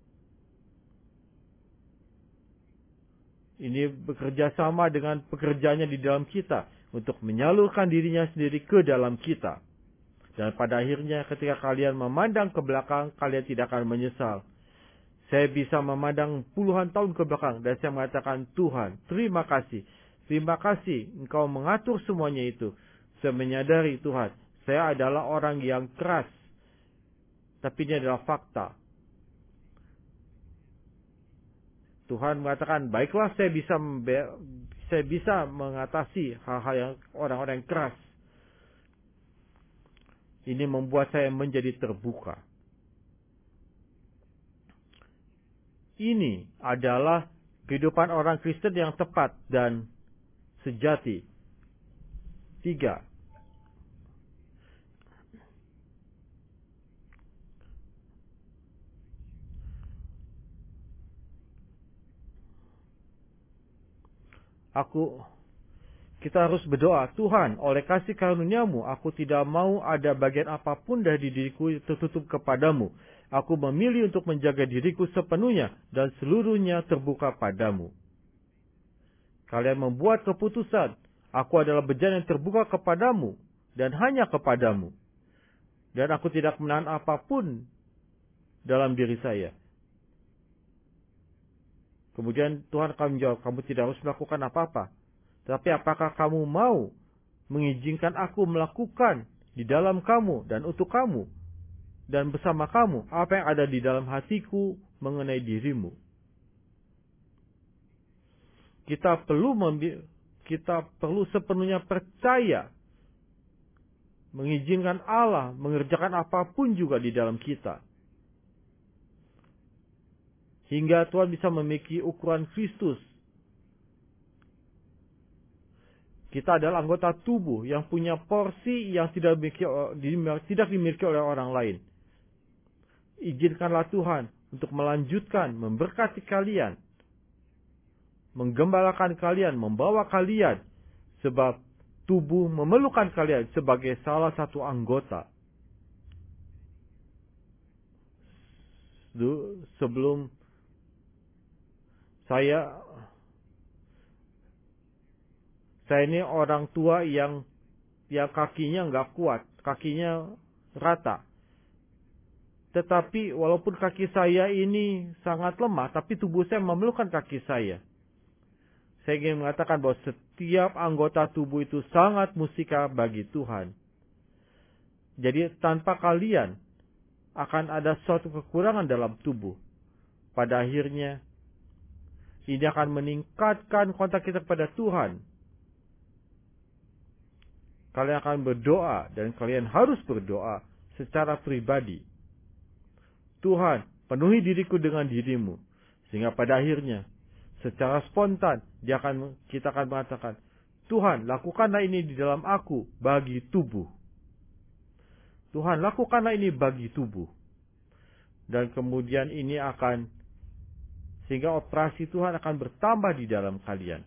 Ini bekerja sama dengan pekerjaannya di dalam kita, untuk menyalurkan dirinya sendiri ke dalam kita. Dan pada akhirnya ketika kalian memandang ke belakang, kalian tidak akan menyesal. Saya bisa memandang puluhan tahun ke belakang dan saya mengatakan, Tuhan, terima kasih. Terima kasih Engkau mengatur semuanya itu. Saya menyadari, Tuhan, saya adalah orang yang keras. Tapi ini adalah fakta. Tuhan mengatakan, baiklah saya bisa mengatasi hal-hal yang orang-orang yang keras. Ini membuat saya menjadi terbuka. Ini adalah kehidupan orang Kristen yang tepat dan sejati. 3. Kita harus berdoa, Tuhan, oleh kasih karunia-Mu, aku tidak mau ada bagian apapun dari diriku tertutup kepadamu. Aku memilih untuk menjaga diriku sepenuhnya dan seluruhnya terbuka padamu. Kalian membuat keputusan, aku adalah bejana yang terbuka kepadamu dan hanya kepadamu. Dan aku tidak menahan apapun dalam diri saya. Kemudian Tuhan akan menjawab, kamu tidak harus melakukan apa-apa. Tapi apakah kamu mau mengizinkan aku melakukan di dalam kamu dan untuk kamu dan bersama kamu apa yang ada di dalam hatiku mengenai dirimu? Kita perlu sepenuhnya percaya, mengizinkan Allah mengerjakan apapun juga di dalam kita. Hingga Tuhan bisa memiliki ukuran Kristus. Kita adalah anggota tubuh yang punya porsi yang tidak dimiliki oleh orang lain. Izinkanlah Tuhan untuk melanjutkan, memberkati kalian, menggembalakan kalian, membawa kalian, sebab tubuh memerlukan kalian sebagai salah satu anggota. Sebelum saya ini orang tua yang yang kakinya nggak kuat, kakinya rata. Tetapi walaupun kaki saya ini sangat lemah, tapi tubuh saya memerlukan kaki saya. Saya ingin mengatakan bahwa setiap anggota tubuh itu sangat mustika bagi Tuhan. Jadi tanpa kalian akan ada suatu kekurangan dalam tubuh. Pada akhirnya ini akan meningkatkan kontak kita kepada Tuhan. Kalian akan berdoa dan kalian harus berdoa secara pribadi. Tuhan, penuhi diriku dengan dirimu. Sehingga pada akhirnya secara spontan kita akan mengatakan, Tuhan, lakukanlah ini di dalam aku bagi tubuh. Tuhan, lakukanlah ini bagi tubuh. Dan kemudian ini akan, sehingga operasi Tuhan akan bertambah di dalam kalian.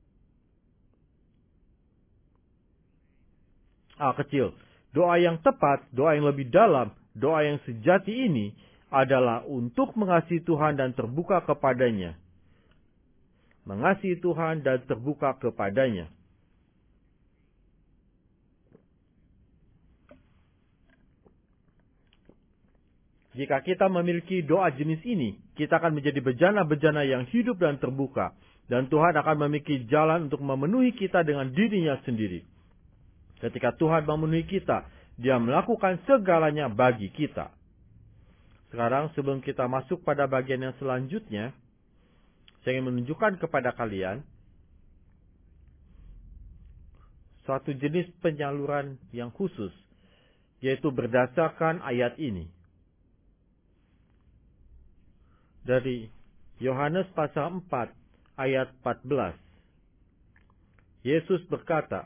Kecil. Doa yang tepat, doa yang lebih dalam, doa yang sejati ini adalah untuk mengasihi Tuhan dan terbuka kepadanya. Mengasihi Tuhan dan terbuka kepadanya. Jika kita memiliki doa jenis ini, kita akan menjadi bejana-bejana yang hidup dan terbuka. Dan Tuhan akan memiliki jalan untuk memenuhi kita dengan dirinya sendiri. Ketika Tuhan memenuhi kita, Dia melakukan segalanya bagi kita. Sekarang sebelum kita masuk pada bagian yang selanjutnya, saya ingin menunjukkan kepada kalian suatu jenis penyaluran yang khusus, yaitu berdasarkan ayat ini. Dari Yohanes pasal 4 ayat 14. Yesus berkata,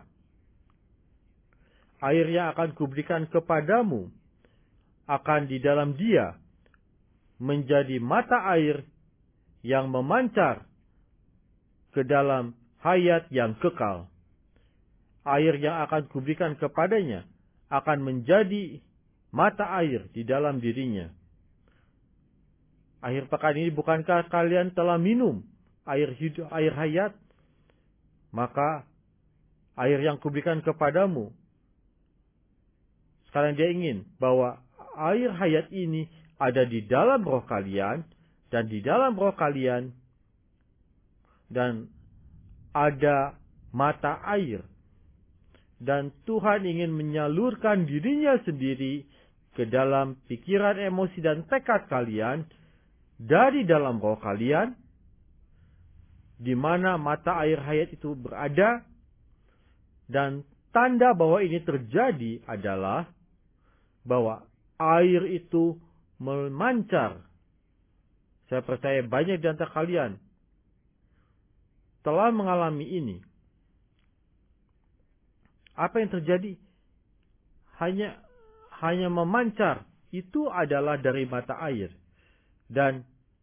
air yang akan kuberikan kepadamu akan di dalam Dia menjadi mata air yang memancar ke dalam hayat yang kekal. Air yang akan kuberikan kepadanya akan menjadi mata air di dalam dirinya. Akhir pekan ini, bukankah kalian telah minum air hidup, air hayat? Maka air yang kuberikan kepadamu, sekarang Dia ingin bahwa air hayat ini ada di dalam roh kalian, dan di dalam roh kalian dan ada mata air. Dan Tuhan ingin menyalurkan dirinya sendiri ke dalam pikiran, emosi, dan tekad kalian dari dalam roh kalian, di mana mata air hayat itu berada. Dan tanda bahwa ini terjadi adalah bahwa air itu memancar. Saya percaya banyak di antara kalian telah mengalami ini. Apa yang terjadi? Hanya memancar. Itu adalah dari mata air. Dan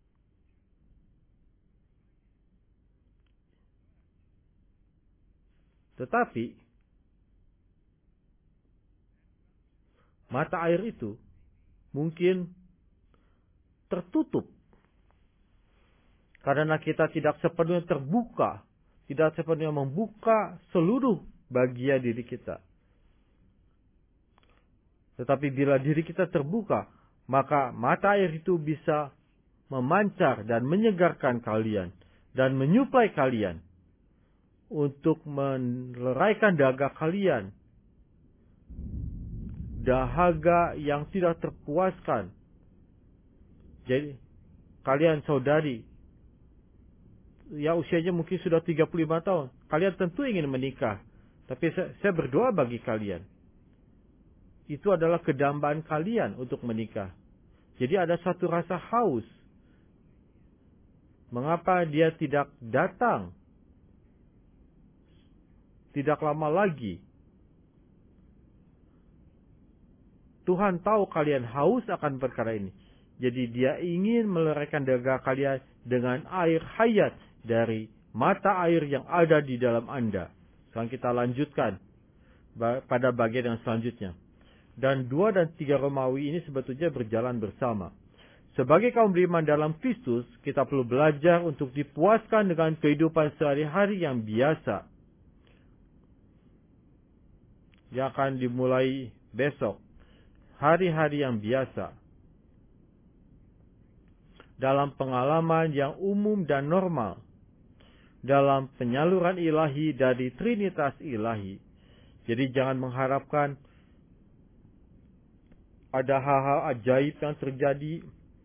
tetapi mata air itu mungkin tertutup karena kita tidak sepenuhnya terbuka, tidak sepenuhnya membuka seluruh bagian diri kita. Tetapi bila diri kita terbuka, maka mata air itu bisa memancar dan menyegarkan kalian dan menyuplai kalian untuk meleraikan dahaga kalian, dahaga yang tidak terpuaskan. Jadi kalian saudari yang usianya mungkin sudah 35 tahun, kalian tentu ingin menikah. Tapi saya berdoa bagi kalian. Itu adalah kedambaan kalian untuk menikah. Jadi ada satu rasa haus. Mengapa dia tidak datang? Tidak lama lagi. Tuhan tahu kalian haus akan perkara ini. Jadi Dia ingin meleraikan dahaga kalian dengan air hayat dari mata air yang ada di dalam Anda. Sekarang kita lanjutkan pada bagian yang selanjutnya. Dan 2 dan 3 Romawi ini sebetulnya berjalan bersama. Sebagai kaum beriman dalam Kristus, kita perlu belajar untuk dipuaskan dengan kehidupan sehari-hari yang biasa. yang akan dimulai besok, hari-hari yang biasa, dalam pengalaman yang umum dan normal, dalam penyaluran ilahi dari Trinitas ilahi. Jadi jangan mengharapkan ada hal-hal ajaib yang terjadi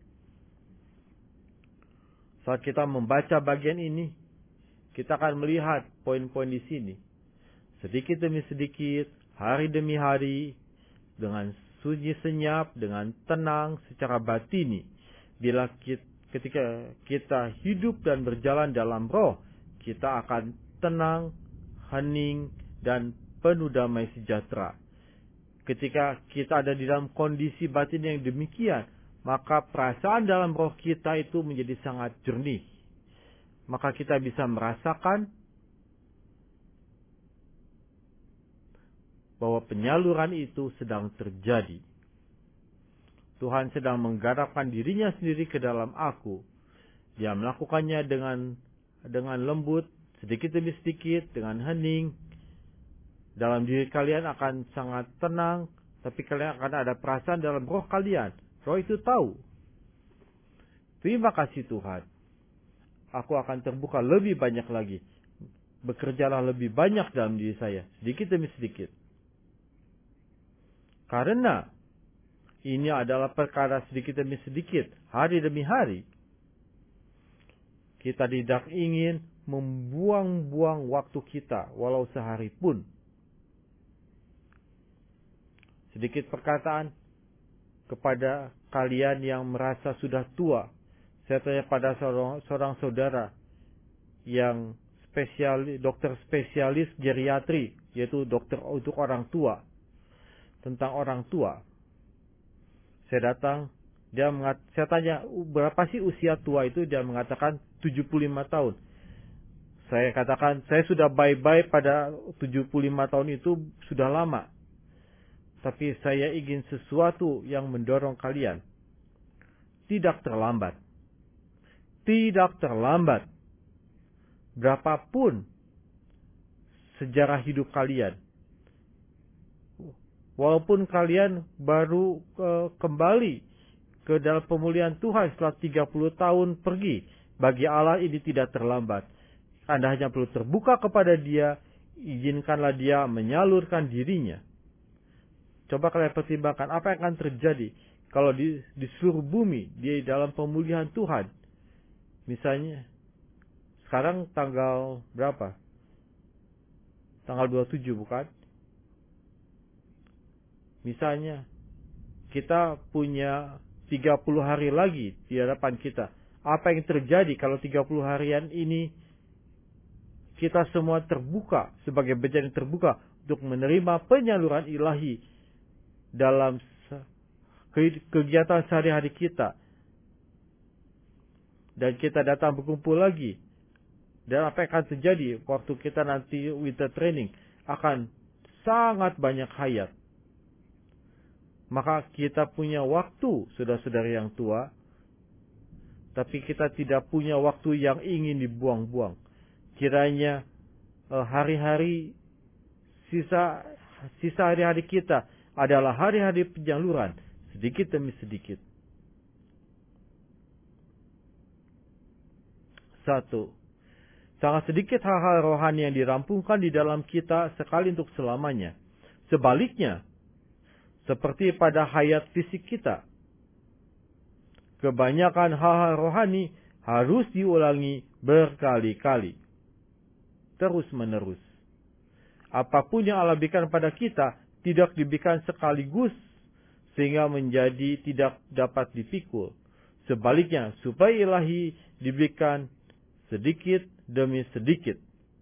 saat kita membaca bagian ini. Kita akan melihat poin-poin di sini. Sedikit demi sedikit, hari demi hari, dengan sunyi senyap, dengan tenang secara batini. Bila ketika kita hidup dan berjalan dalam roh, kita akan tenang, hening, dan penuh damai sejahtera. Ketika kita ada di dalam kondisi batin yang demikian, maka perasaan dalam roh kita itu menjadi sangat jernih. Maka kita bisa merasakan bahwa penyaluran itu sedang terjadi. Tuhan sedang menggarapkan dirinya sendiri ke dalam aku. Dia melakukannya dengan lembut, sedikit demi sedikit, dengan hening. Dalam diri kalian akan sangat tenang, tapi kalian akan ada perasaan dalam roh kalian. Roh itu tahu. Terima kasih Tuhan. Aku akan terbuka lebih banyak lagi. Bekerjalah lebih banyak dalam diri saya, sedikit demi sedikit. Karena ini adalah perkara sedikit demi sedikit, hari demi hari. Kita tidak ingin membuang-buang waktu kita, walau sehari pun. Sedikit perkataan kepada kalian yang merasa sudah tua. Saya tanya pada seorang saudara yang dokter spesialis geriatri, yaitu dokter untuk orang tua. Tentang orang tua. Saya datang, saya tanya, berapa sih usia tua itu? Dia mengatakan 75 tahun. Saya katakan, saya sudah bye-bye pada 75 tahun itu sudah lama. Tapi saya ingin sesuatu yang mendorong kalian. Tidak terlambat. Tidak terlambat. Berapapun sejarah hidup kalian. Walaupun kalian baru kembali ke dalam pemulihan Tuhan setelah 30 tahun pergi. Bagi Allah ini tidak terlambat. Anda hanya perlu terbuka kepada Dia. Izinkanlah Dia menyalurkan dirinya. Coba kalian pertimbangkan apa yang akan terjadi kalau di seluruh bumi di dalam pemulihan Tuhan. Misalnya, sekarang tanggal berapa? Tanggal 27 bukan? Misalnya, kita punya 30 hari lagi di hadapan kita. Apa yang terjadi kalau 30 harian ini kita semua terbuka sebagai bejana terbuka untuk menerima penyaluran ilahi dalam kegiatan sehari-hari kita. Dan kita datang berkumpul lagi. Dan apa yang akan terjadi waktu kita nanti winter training akan sangat banyak hayat. Maka kita punya waktu, saudara-saudara yang tua. Tapi kita tidak punya waktu yang ingin dibuang-buang. Kiranya hari-hari sisa hari-hari kita adalah hari-hari penyaluran. Sedikit demi sedikit. 1. Sangat sedikit hal-hal rohani yang dirampungkan di dalam kita sekali untuk selamanya. Sebaliknya, seperti pada hayat fisik kita, kebanyakan hal-hal rohani harus diulangi berkali-kali. Terus menerus. Apapun yang Allah berikan pada kita tidak diberikan sekaligus sehingga menjadi tidak dapat dipikul. Sebaliknya, supaya ilahi diberikan sedikit demi sedikit.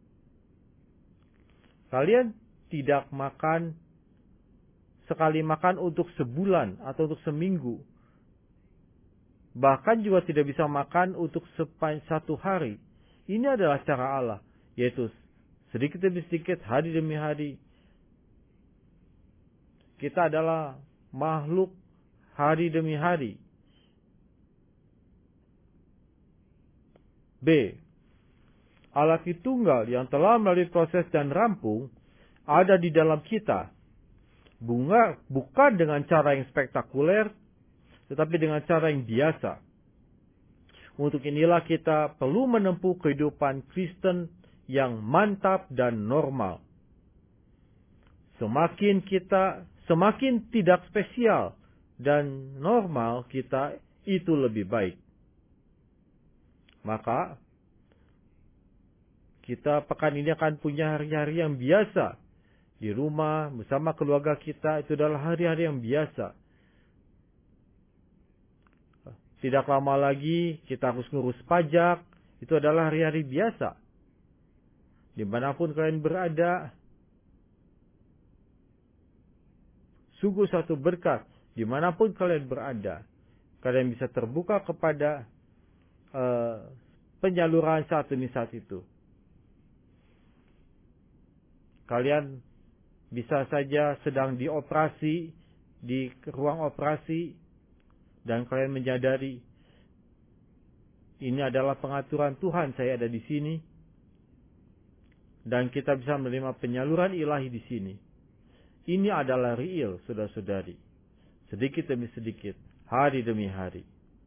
Kalian tidak makan sekali makan untuk sebulan atau untuk seminggu. Bahkan juga tidak bisa makan untuk satu hari. Ini adalah cara Allah, yaitu sedikit demi sedikit, hari demi hari. Kita adalah makhluk hari demi hari. B. Allah Tritunggal yang telah melalui proses dan rampung ada di dalam kita bukan dengan cara yang spektakuler, tetapi dengan cara yang biasa. Untuk inilah kita perlu menempuh kehidupan Kristen yang mantap dan normal. Semakin tidak spesial dan normal kita, itu lebih baik. Maka kita pekan ini akan punya hari-hari yang biasa. Di rumah, bersama keluarga kita, itu adalah hari-hari yang biasa. Tidak lama lagi kita harus ngurus pajak. Itu adalah hari-hari biasa. Dimanapun kalian berada, sungguh satu berkat. Dimanapun kalian berada, kalian bisa terbuka kepada penyaluran saat demi saat itu. Kalian bisa saja sedang dioperasi, di ruang operasi, dan kalian menyadari, ini adalah pengaturan Tuhan, saya ada di sini. Dan kita bisa menerima penyaluran ilahi di sini. Ini adalah real, saudara-saudari. Sedikit demi sedikit, hari demi hari.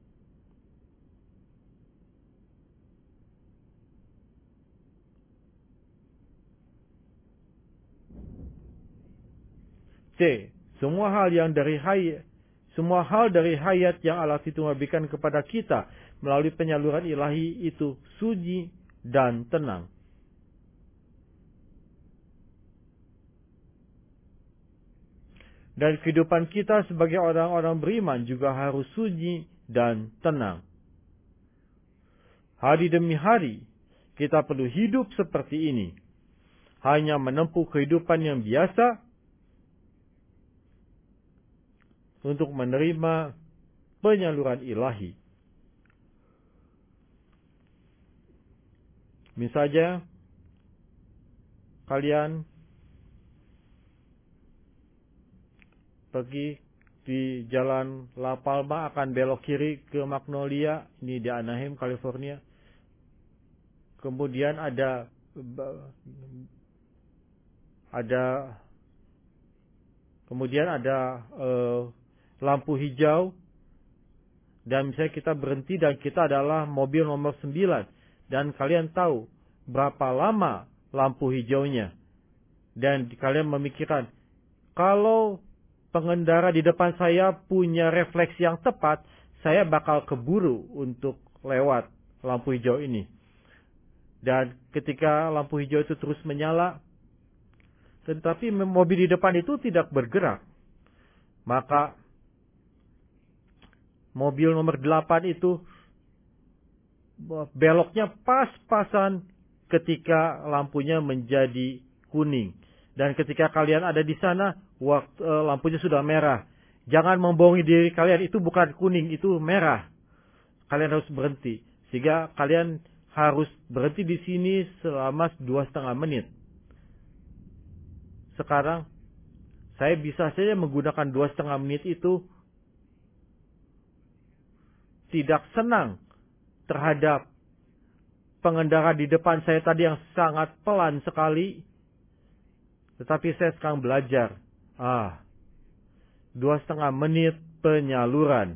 C. Semua hal dari hayat yang Allah Tritunggal berikan kepada kita melalui penyaluran ilahi itu sunyi dan tenang. Dan kehidupan kita sebagai orang-orang beriman juga harus sunyi dan tenang. Hari demi hari kita perlu hidup seperti ini. Hanya menempuh kehidupan yang biasa untuk menerima penyaluran ilahi. Misalnya, kalian pergi di jalan La Palma akan belok kiri ke Magnolia, ini di Anaheim, California. Kemudian ada lampu hijau, dan misalnya kita berhenti dan kita adalah mobil nomor 9, dan kalian tahu berapa lama lampu hijaunya, dan kalian memikirkan, kalau pengendara di depan saya punya refleks yang tepat, saya bakal keburu untuk lewat lampu hijau ini. Dan ketika lampu hijau itu terus menyala, tetapi mobil di depan itu tidak bergerak, maka mobil nomor 8 itu beloknya pas-pasan ketika lampunya menjadi kuning. Dan ketika kalian ada di sana, lampunya sudah merah. Jangan membohongi diri kalian, itu bukan kuning, itu merah. Kalian harus berhenti. Sehingga kalian harus berhenti di sini selama 2,5 menit. Sekarang, saya bisa saja menggunakan 2,5 menit itu tidak senang terhadap pengendara di depan saya tadi yang sangat pelan sekali. Tetapi saya sekarang belajar. 2,5 menit penyaluran.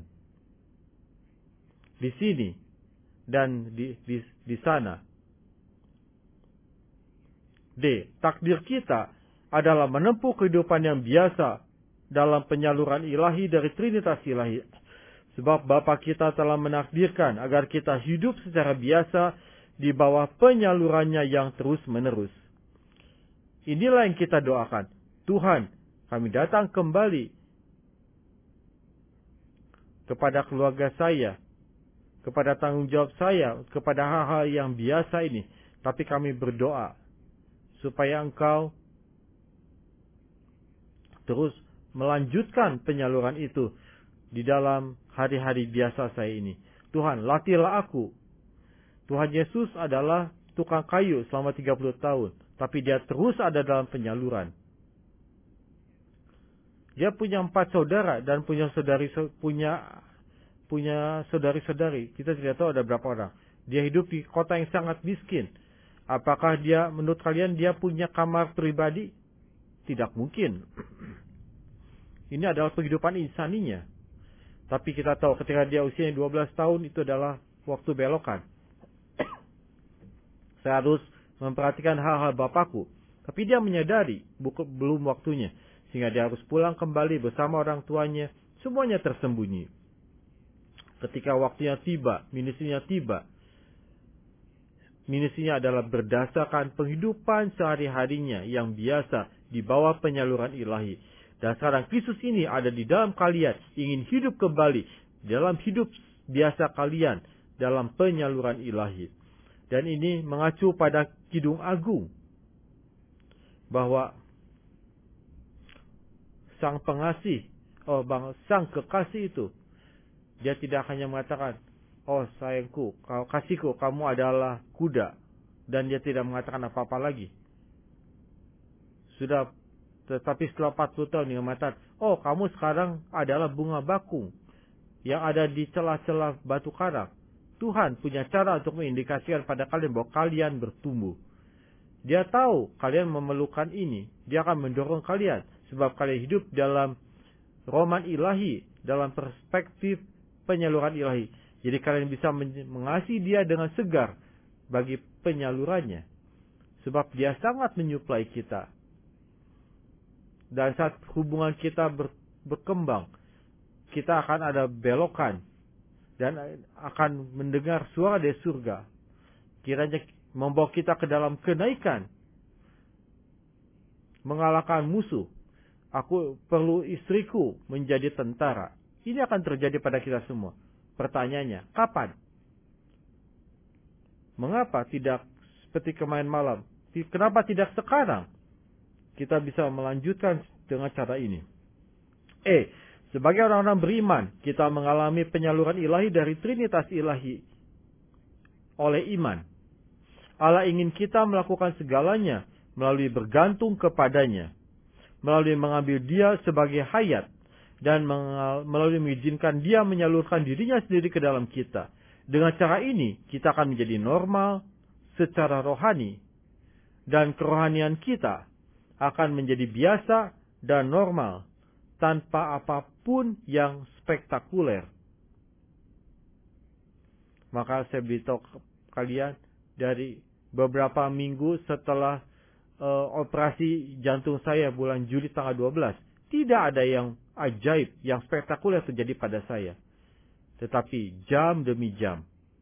Di sini. Dan di sana. D. Takdir kita adalah menempuh kehidupan yang biasa dalam penyaluran ilahi dari Trinitas ilahi. Sebab Bapa kita telah menakdirkan agar kita hidup secara biasa di bawah penyalurannya yang terus-menerus. Inilah yang kita doakan. Tuhan, kami datang kembali kepada keluarga saya, kepada tanggung jawab saya, kepada hal-hal yang biasa ini. Tapi kami berdoa supaya Engkau terus melanjutkan penyaluran itu di dalam hari-hari biasa saya ini. Tuhan, latihlah aku. Tuhan Yesus adalah tukang kayu selama 30 tahun. Tapi dia terus ada dalam penyaluran. Dia punya 4 saudara dan punya saudari-saudari. Kita tidak tahu ada berapa orang. Dia hidup di kota yang sangat miskin. Apakah menurut kalian dia punya kamar pribadi? Tidak mungkin. Ini adalah kehidupan insaninya. Tapi kita tahu ketika dia usianya 12 tahun itu adalah waktu belokan. Saya harus memperhatikan hal-hal bapakku. Tapi dia menyadari belum waktunya. Sehingga dia harus pulang kembali bersama orang tuanya. Semuanya tersembunyi. Ketika waktunya tiba, minisinya tiba. Minisinya adalah berdasarkan penghidupan sehari-harinya yang biasa di bawah penyaluran ilahi. Dan sekarang Kristus ini ada di dalam kalian, ingin hidup kembali dalam hidup biasa kalian dalam penyaluran ilahi. Dan ini mengacu pada Kidung Agung bahwa sang pengasih, sang kekasih itu, dia tidak hanya mengatakan, oh sayangku, kasihku, kamu adalah kuda. Dan dia tidak mengatakan apa-apa lagi. Tetapi setelah 40 tahun dia mengatakan, oh kamu sekarang adalah bunga bakung yang ada di celah-celah batu karang. Tuhan punya cara untuk mengindikasikan pada kalian bahwa kalian bertumbuh. Dia tahu kalian memerlukan ini. Dia akan mendorong kalian. Sebab kalian hidup dalam roman ilahi, dalam perspektif penyaluran ilahi. Jadi kalian bisa mengasihi dia dengan segar bagi penyalurannya. Sebab dia sangat menyuplai kita. Dan saat hubungan kita berkembang, kita akan ada belokan. Dan akan mendengar suara dari surga. Kiranya membawa kita ke dalam kenaikan. Mengalahkan musuh. Aku perlu istriku menjadi tentara. Ini akan terjadi pada kita semua. Pertanyaannya, kapan? Mengapa tidak seperti kemarin malam? Kenapa tidak sekarang? Kita bisa melanjutkan dengan cara ini. Sebagai orang-orang beriman, kita mengalami penyaluran ilahi dari Trinitas ilahi oleh iman. Allah ingin kita melakukan segalanya melalui bergantung kepadanya, melalui mengambil dia sebagai hayat, dan melalui mengizinkan dia menyalurkan dirinya sendiri ke dalam kita. Dengan cara ini, kita akan menjadi normal secara rohani. Dan kerohanian kita akan menjadi biasa dan normal tanpa apapun yang spektakuler. Maka saya beritahu kalian dari beberapa minggu setelah operasi jantung saya bulan Juli tanggal 12. Tidak ada yang ajaib, yang spektakuler terjadi pada saya. Tetapi jam demi jam.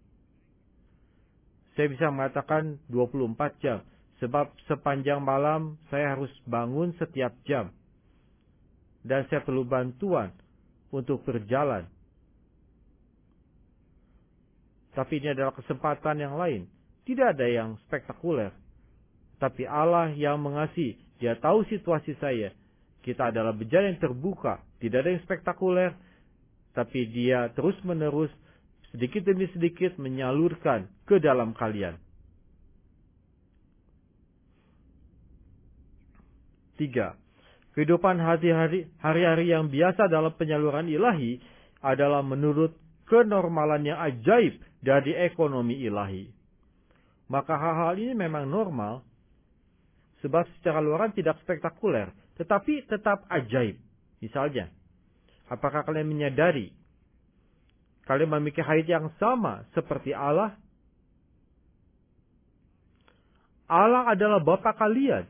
Saya bisa mengatakan 24 jam. Sebab sepanjang malam saya harus bangun setiap jam. Dan saya perlu bantuan untuk berjalan. Tapi ini adalah kesempatan yang lain. Tidak ada yang spektakuler. Tapi Allah yang mengasihi. Dia tahu situasi saya. Kita adalah bejana yang terbuka. Tidak ada yang spektakuler. Tapi dia terus menerus sedikit demi sedikit menyalurkan ke dalam kalian. 3. Kehidupan hari-hari yang biasa dalam penyaluran ilahi adalah menurut kenormalan yang ajaib dari ekonomi ilahi. Maka hal-hal ini memang normal. Sebab secara luaran tidak spektakuler. Tetapi tetap ajaib. Misalnya, apakah kalian menyadari kalian memiliki hayat yang sama seperti Allah? Allah adalah Bapa kalian.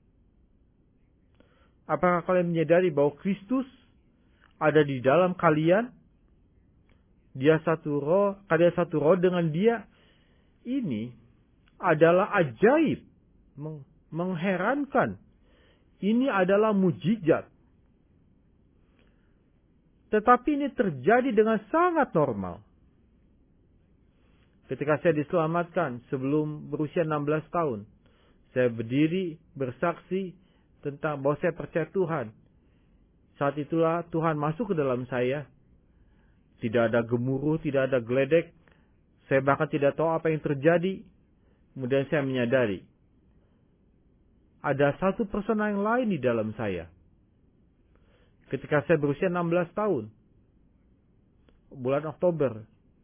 Apakah kalian menyadari bahwa Kristus ada di dalam kalian? Dia satu roh, kalian satu roh dengan dia. Ini adalah ajaib, mengherankan. Ini adalah mujizat. Tetapi ini terjadi dengan sangat normal. Ketika saya diselamatkan sebelum berusia 16 tahun, saya berdiri bersaksi tentang bahwa saya percaya Tuhan. Saat itulah Tuhan masuk ke dalam saya. Tidak ada gemuruh, tidak ada geledek. Saya bahkan tidak tahu apa yang terjadi. Kemudian saya menyadari. Ada satu persona yang lain di dalam saya. Ketika saya berusia 16 tahun. Bulan Oktober.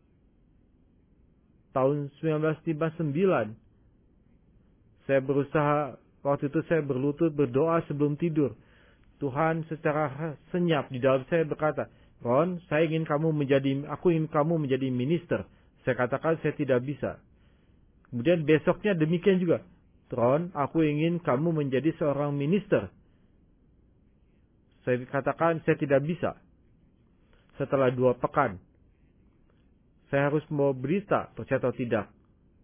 Tahun 1959. Saya berusaha. Waktu itu saya berlutut berdoa sebelum tidur. Tuhan secara senyap di dalam saya berkata, Ron, aku ingin kamu menjadi minister. Saya katakan saya tidak bisa. Kemudian besoknya demikian juga. Ron, aku ingin kamu menjadi seorang minister. Saya katakan saya tidak bisa. Setelah 2 pekan, saya harus mau berita, percaya atau tidak.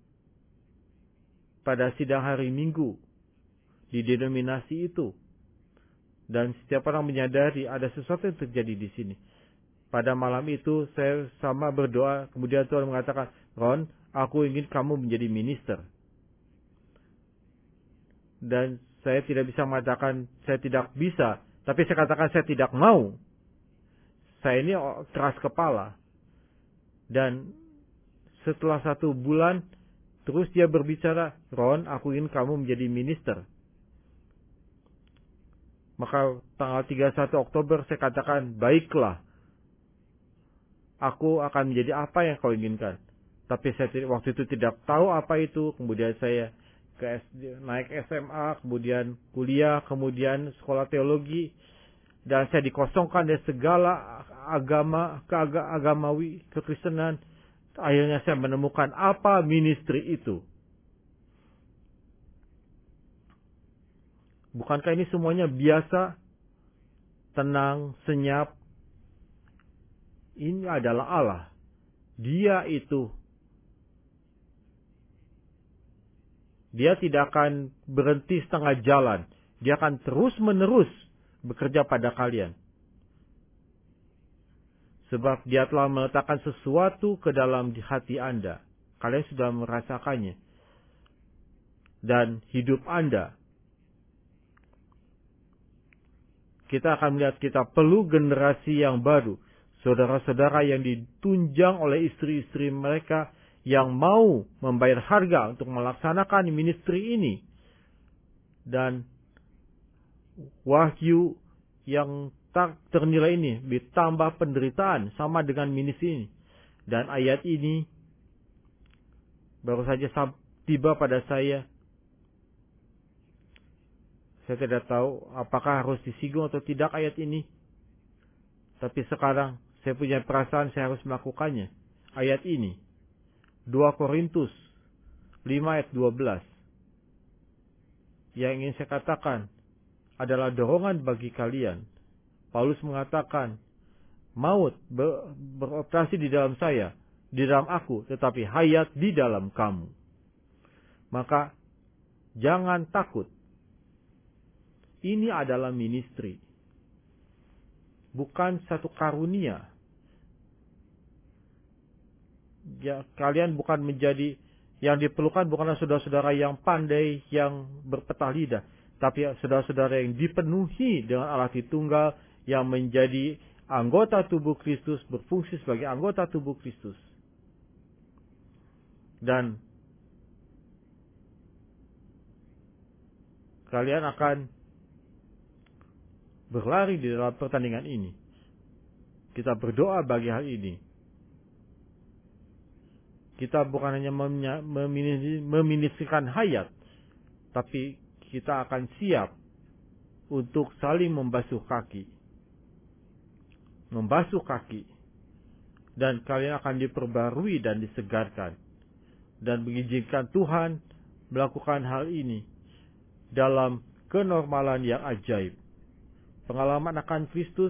Pada sidang hari Minggu, di denominasi itu. Dan setiap orang menyadari ada sesuatu yang terjadi di sini. Pada malam itu saya sama berdoa, kemudian Tuhan mengatakan, Ron, aku ingin kamu menjadi minister. Dan saya tidak bisa mengatakan saya tidak bisa, tapi saya katakan saya tidak mau. Saya ini keras kepala. Dan setelah 1 bulan, terus dia berbicara, Ron, aku ingin kamu menjadi minister. Maka tanggal 31 Oktober saya katakan, baiklah. Aku akan menjadi apa yang kau inginkan. Tapi saya waktu itu tidak tahu apa itu. Kemudian saya naik SMA, kemudian kuliah, kemudian sekolah teologi. Dan saya dikosongkan dari segala agamawi, kekristenan. Akhirnya saya menemukan apa ministry itu. Bukankah ini semuanya biasa, tenang, senyap? Ini adalah Allah. Dia tidak akan berhenti setengah jalan. Dia akan terus-menerus bekerja pada kalian. Sebab dia telah meletakkan sesuatu ke dalam hati Anda. Kalian sudah merasakannya. Dan hidup Anda. Kita akan melihat kita perlu generasi yang baru. Saudara-saudara yang ditunjang oleh istri-istri mereka yang mau membayar harga untuk melaksanakan ministry ini. Dan wahyu yang tak ternilai ini ditambah penderitaan sama dengan ministry ini. Dan ayat ini baru saja tiba pada saya. Saya tidak tahu apakah harus disinggung atau tidak ayat ini. Tapi sekarang saya punya perasaan saya harus melakukannya. Ayat ini. 2 Korintus 5 ayat 12. Yang ingin saya katakan adalah dorongan bagi kalian. Paulus mengatakan, maut beroperasi di dalam saya, di dalam aku, tetapi hayat di dalam kamu. Maka jangan takut. Ini adalah ministry. Bukan satu karunia. Ya, kalian bukan menjadi, yang diperlukan bukanlah saudara-saudara yang pandai, yang berpetah lidah. Tapi saudara-saudara yang dipenuhi dengan Allah Tritunggal, yang menjadi anggota tubuh Kristus, berfungsi sebagai anggota tubuh Kristus. Dan kalian akan berlari di dalam pertandingan ini. Kita berdoa bagi hal ini. Kita bukan hanya meministrikan hayat, tapi kita akan siap untuk saling membasuh kaki. Membasuh kaki. Dan kalian akan diperbarui dan disegarkan. Dan mengizinkan Tuhan melakukan hal ini dalam kenormalan yang ajaib. Pengalaman akan Kristus.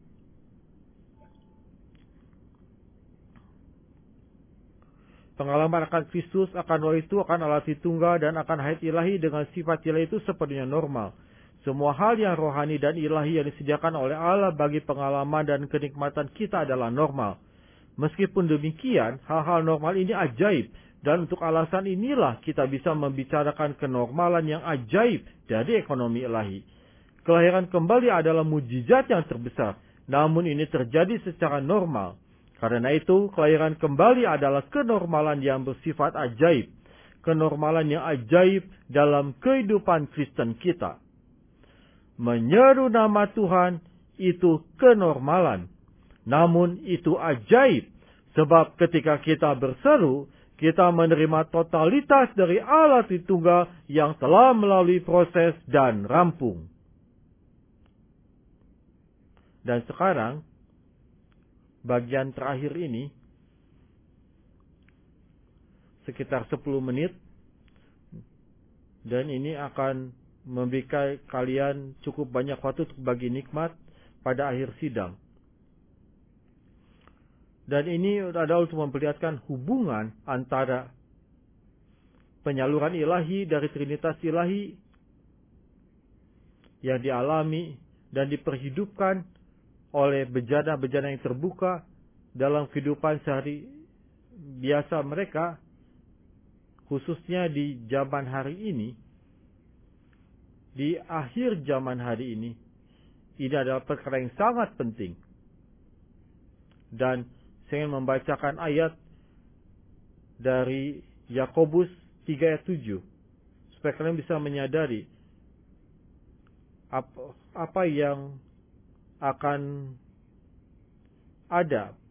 Pengalaman akan Kristus, akan roh itu, akan Allah Tritunggal, dan akan hayat ilahi dengan sifat ilahi itu sepenuhnya normal. Semua hal yang rohani dan ilahi yang disediakan oleh Allah bagi pengalaman dan kenikmatan kita adalah normal. Meskipun demikian, hal-hal normal ini ajaib. Dan untuk alasan inilah kita bisa membicarakan kenormalan yang ajaib dari ekonomi ilahi. Kelahiran kembali adalah mujizat yang terbesar. Namun ini terjadi secara normal. Karena itu, kelahiran kembali adalah kenormalan yang bersifat ajaib. Kenormalan yang ajaib dalam kehidupan Kristen kita. Menyeru nama Tuhan itu kenormalan. Namun itu ajaib. Sebab ketika kita berseru, kita menerima totalitas dari Allah Tritunggal yang telah melalui proses dan rampung. Dan sekarang, bagian terakhir ini, sekitar 10 menit, dan ini akan memberikan kalian cukup banyak waktu untuk bagi nikmat pada akhir sidang. Dan ini adalah untuk memperlihatkan hubungan antara penyaluran ilahi dari Trinitas ilahi yang dialami dan diperhidupkan oleh bejana-bejana yang terbuka dalam kehidupan sehari biasa mereka, khususnya di zaman hari ini, di akhir zaman hari ini. Ini adalah perkara yang sangat penting. Dan saya ingin membacakan ayat dari Yakobus 3 ayat 7. Supaya kalian bisa menyadari apa yang akan ada.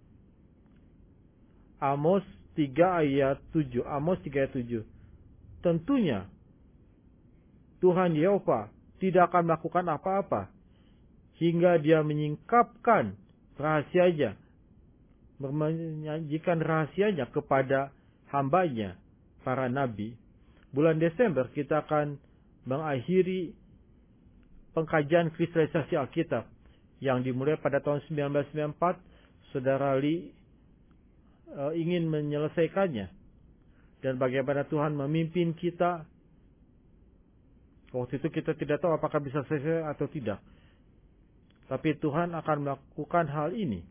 Amos 3 ayat 7. Amos 3 ayat 7. Tentunya Tuhan Yehova tidak akan melakukan apa-apa hingga dia menyingkapkan rahasianya, menyajikan rahasianya kepada hambanya, para nabi. Bulan Desember kita akan mengakhiri pengkajian kristalisasi Alkitab yang dimulai pada tahun 1994. Saudara Lee ingin menyelesaikannya. Dan bagaimana Tuhan memimpin kita. Waktu itu kita tidak tahu apakah bisa selesai atau tidak. Tapi Tuhan akan melakukan hal ini.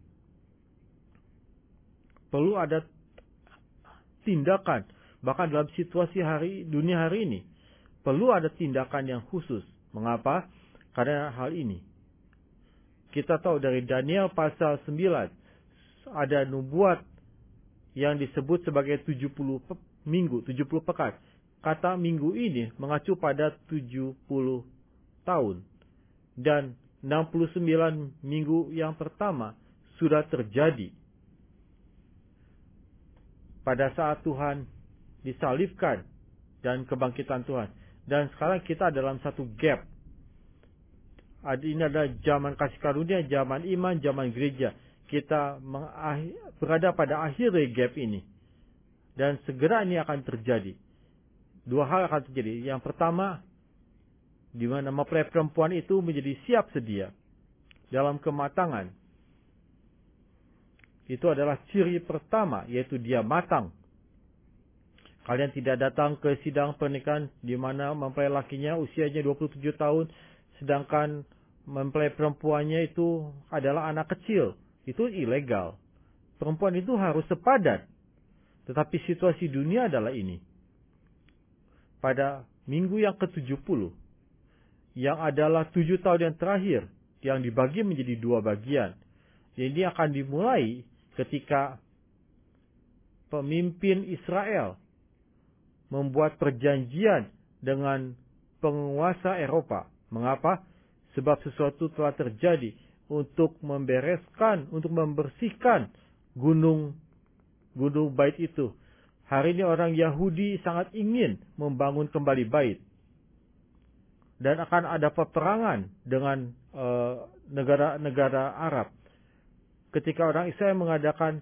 Perlu ada tindakan. Bahkan dalam situasi dunia hari ini. Perlu ada tindakan yang khusus. Mengapa? Karena hal ini. Kita tahu dari Daniel pasal 9. Ada nubuat yang disebut sebagai 70 minggu, 70 pekan. Kata minggu ini mengacu pada 70 tahun. Dan 69 minggu yang pertama sudah terjadi. Pada saat Tuhan disalibkan dan kebangkitan Tuhan. Dan sekarang kita dalam satu gap. Ini adalah zaman kasih karunia, zaman iman, zaman gereja. Kita berada pada akhir gap ini. Dan segera ini akan terjadi. Dua hal akan terjadi. Yang pertama, di mana mempelai perempuan itu menjadi siap sedia dalam kematangan. Itu adalah ciri pertama, yaitu dia matang. Kalian tidak datang ke sidang pernikahan di mana mempelai lakinya usianya 27 tahun, sedangkan mempelai perempuannya itu adalah anak kecil. Itu ilegal. Perempuan itu harus sepadan. Tetapi situasi dunia adalah ini. Pada minggu yang ke-70, yang adalah 7 tahun yang terakhir, yang dibagi menjadi 2 bagian. Jadi akan dimulai ketika pemimpin Israel membuat perjanjian dengan penguasa Eropa. Mengapa? Sebab sesuatu telah terjadi untuk membereskan, untuk membersihkan gunung bait itu. Hari ini orang Yahudi sangat ingin membangun kembali bait. Dan akan ada peperangan dengan negara-negara Arab. Ketika orang Israel mengadakan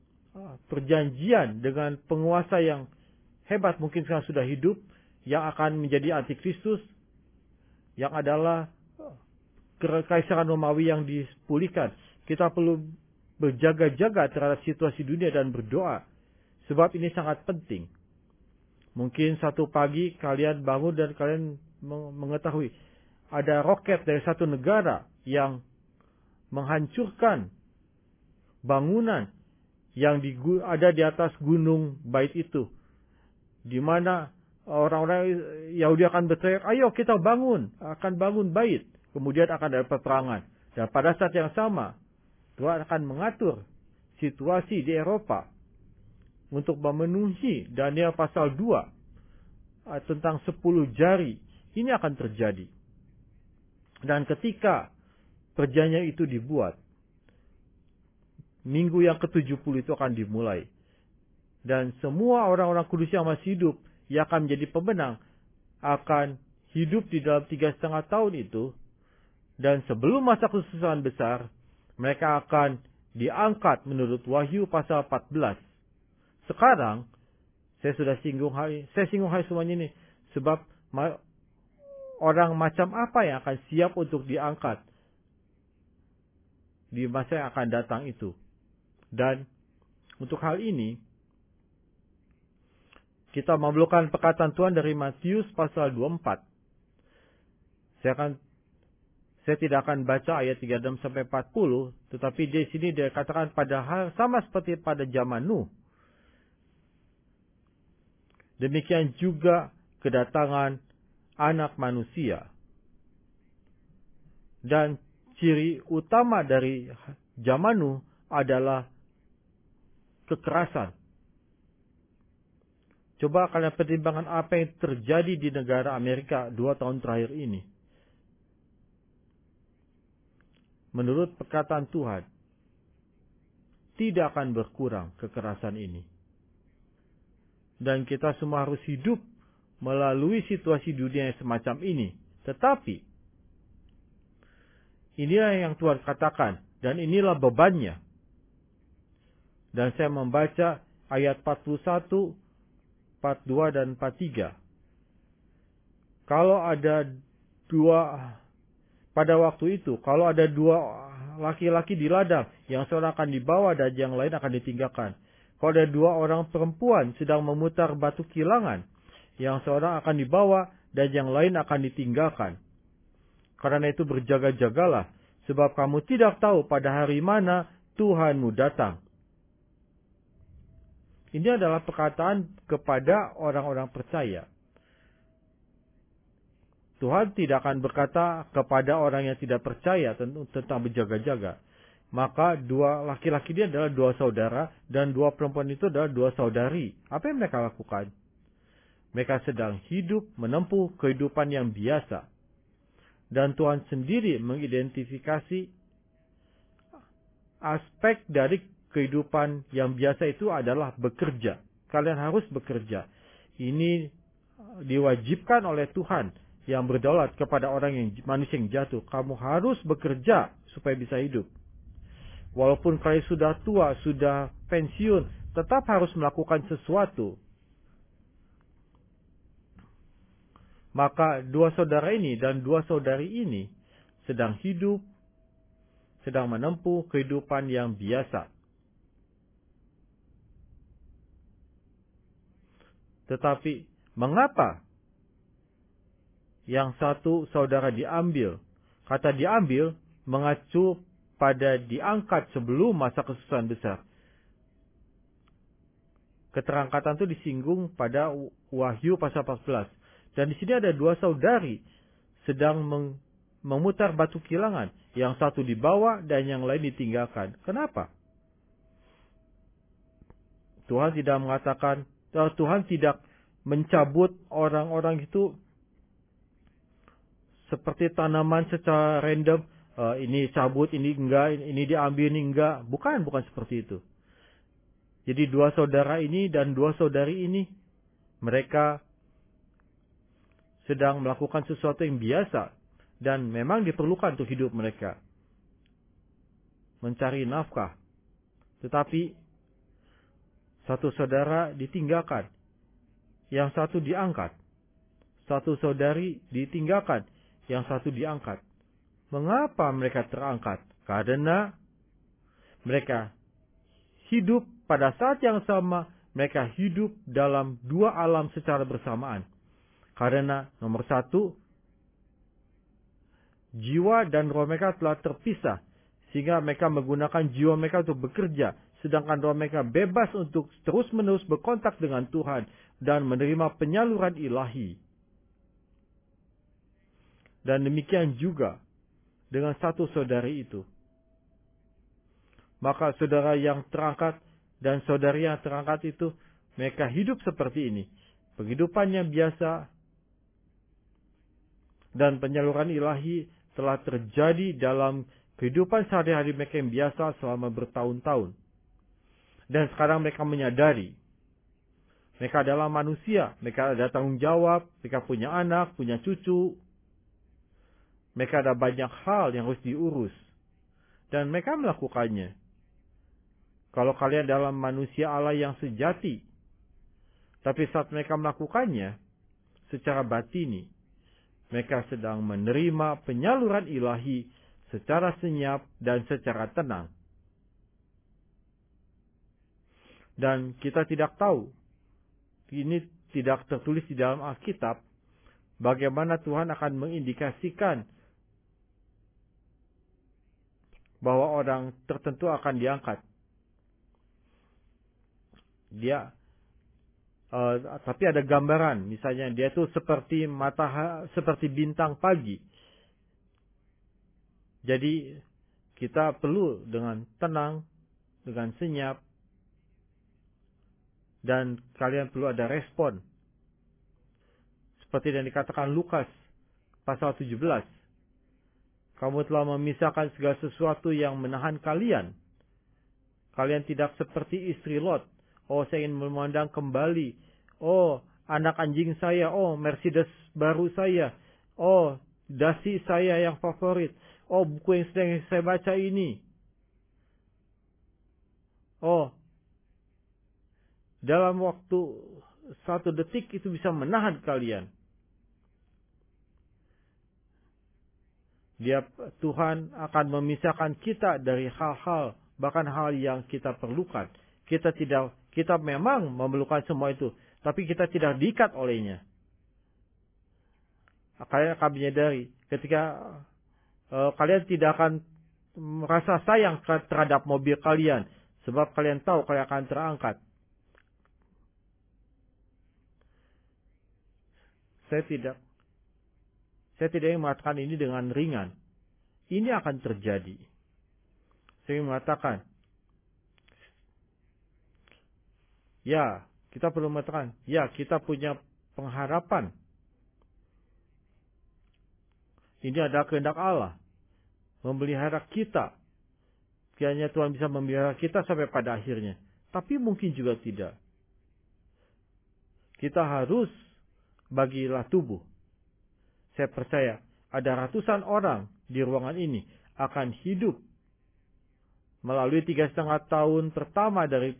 perjanjian dengan penguasa yang hebat, mungkin sekarang sudah hidup, yang akan menjadi antikristus, yang adalah kekaisaran Romawi yang dipulihkan. Kita perlu berjaga-jaga terhadap situasi dunia dan berdoa. Sebab ini sangat penting. Mungkin satu pagi kalian bangun dan kalian mengetahui ada roket dari satu negara yang menghancurkan bangunan yang ada di atas gunung bait itu. Di mana orang-orang Yahudi akan berteriak, ayo kita akan bangun bait. Kemudian akan ada peperangan. Dan pada saat yang sama, Tuhan akan mengatur situasi di Eropa untuk memenuhi Daniel pasal 2 tentang 10 jari. Ini akan terjadi. Dan ketika perjanjian itu dibuat, minggu yang ke-70 itu akan dimulai. Dan semua orang-orang kudus yang masih hidup, yang akan menjadi pemenang, akan hidup di dalam 3,5 tahun itu. Dan sebelum masa kesusahan besar, Mereka akan diangkat menurut Wahyu pasal 14. Sekarang, saya singgung hal semuanya ini. Sebab orang macam apa yang akan siap untuk diangkat di masa yang akan datang itu. Dan untuk hal ini, kita memerlukan perkataan Tuhan dari Matius pasal 24. Saya tidak akan baca ayat 36 sampai 40, tetapi di sini dia katakan sama seperti pada zaman Nuh. Demikian juga kedatangan Anak Manusia. Dan ciri utama dari zaman Nuh adalah kekerasan. Coba kalian pertimbangkan apa yang terjadi di negara Amerika 2 tahun terakhir ini. Menurut perkataan Tuhan, tidak akan berkurang kekerasan ini. Dan kita semua harus hidup melalui situasi dunia yang semacam ini. Tetapi, inilah yang Tuhan katakan, dan inilah bebannya. Dan saya membaca ayat 41, 42 dan 43. Pada waktu itu, kalau ada 2 laki-laki di ladang, yang seorang akan dibawa dan yang lain akan ditinggalkan. Kalau ada 2 orang perempuan sedang memutar batu kilangan, yang seorang akan dibawa dan yang lain akan ditinggalkan. Karena itu berjaga-jagalah, sebab kamu tidak tahu pada hari mana Tuhanmu datang. Ini adalah perkataan kepada orang-orang percaya. Tuhan tidak akan berkata kepada orang yang tidak percaya tentang berjaga-jaga. Maka 2 laki-laki dia adalah 2 saudara dan 2 perempuan itu adalah 2 saudari. Apa yang mereka lakukan? Mereka sedang hidup menempuh kehidupan yang biasa. Dan Tuhan sendiri mengidentifikasi aspek dari kehidupan yang biasa itu adalah bekerja. Kalian harus bekerja. Ini diwajibkan oleh Tuhan yang berdaulat kepada manusia yang jatuh. Kamu harus bekerja supaya bisa hidup. Walaupun kalian sudah tua, sudah pensiun, tetap harus melakukan sesuatu. Maka 2 saudara ini dan 2 saudari ini sedang hidup, sedang menempuh kehidupan yang biasa. Tetapi, mengapa yang satu saudara diambil? Kata diambil mengacu pada diangkat sebelum masa kesusahan besar. Keterangkatan itu disinggung pada Wahyu pasal 14. Dan di sini ada 2 saudari sedang memutar batu kilangan. Yang satu dibawa dan yang lain ditinggalkan. Kenapa? Tuhan tidak mencabut orang-orang itu seperti tanaman secara random. Ini cabut, ini enggak, ini diambil, ini enggak. Bukan seperti itu. Jadi 2 saudara ini dan 2 saudari ini, mereka sedang melakukan sesuatu yang biasa. Dan memang diperlukan untuk hidup mereka. Mencari nafkah. Tetapi, satu saudara ditinggalkan. Yang satu diangkat. Satu saudari ditinggalkan. Yang satu diangkat. Mengapa mereka terangkat? Karena mereka hidup pada saat yang sama. Mereka hidup dalam 2 alam secara bersamaan. Karena nomor 1, jiwa dan roh mereka telah terpisah. Sehingga mereka menggunakan jiwa mereka untuk bekerja. Sedangkan roh mereka bebas untuk terus-menerus berkontak dengan Tuhan. Dan menerima penyaluran ilahi. Dan demikian juga dengan satu saudari itu. Maka saudara yang terangkat dan saudari yang terangkat itu, mereka hidup seperti ini. Penghidupan yang biasa dan penyaluran ilahi telah terjadi dalam kehidupan sehari-hari mereka yang biasa selama bertahun-tahun. Dan sekarang mereka menyadari, mereka adalah manusia, mereka ada tanggung jawab, mereka punya anak, punya cucu. Mereka ada banyak hal yang harus diurus. Dan mereka melakukannya. Kalau kalian dalam manusia Allah yang sejati, tapi saat mereka melakukannya secara batini, mereka sedang menerima penyaluran ilahi secara senyap dan secara tenang. Dan kita tidak tahu, ini tidak tertulis di dalam Alkitab, bagaimana Tuhan akan mengindikasikan bahwa orang tertentu akan diangkat. Tapi ada gambaran, misalnya dia itu seperti seperti bintang pagi. Jadi kita perlu dengan tenang, dengan senyap, dan kalian perlu ada respon. Seperti yang dikatakan Lukas pasal 17. Kamu telah memisahkan segala sesuatu yang menahan kalian. Kalian tidak seperti istri Lot. Oh, saya ingin memandang kembali. Oh, anak anjing saya. Oh, Mercedes baru saya. Oh, dasi saya yang favorit. Oh, buku yang sedang saya baca ini. Oh, dalam waktu 1 detik itu bisa menahan kalian. Tuhan akan memisahkan kita dari hal-hal, bahkan hal yang kita perlukan. Kita memang memerlukan semua itu, tapi kita tidak diikat olehnya. Kalian akan menyadari ketika kalian tidak akan merasa sayang terhadap mobil kalian, sebab kalian tahu kalian akan terangkat. Saya tidak ingin mengatakan ini dengan ringan. Ini akan terjadi. Saya ingin mengatakan, ya, kita perlu mengatakan, ya, kita punya pengharapan. Ini adalah kehendak Allah. Memelihara kita. Kiranya Tuhan bisa memelihara kita sampai pada akhirnya. Tapi mungkin juga tidak. Kita harus bagilah tubuh. Saya percaya ada ratusan orang di ruangan ini akan hidup melalui 3,5 tahun pertama dari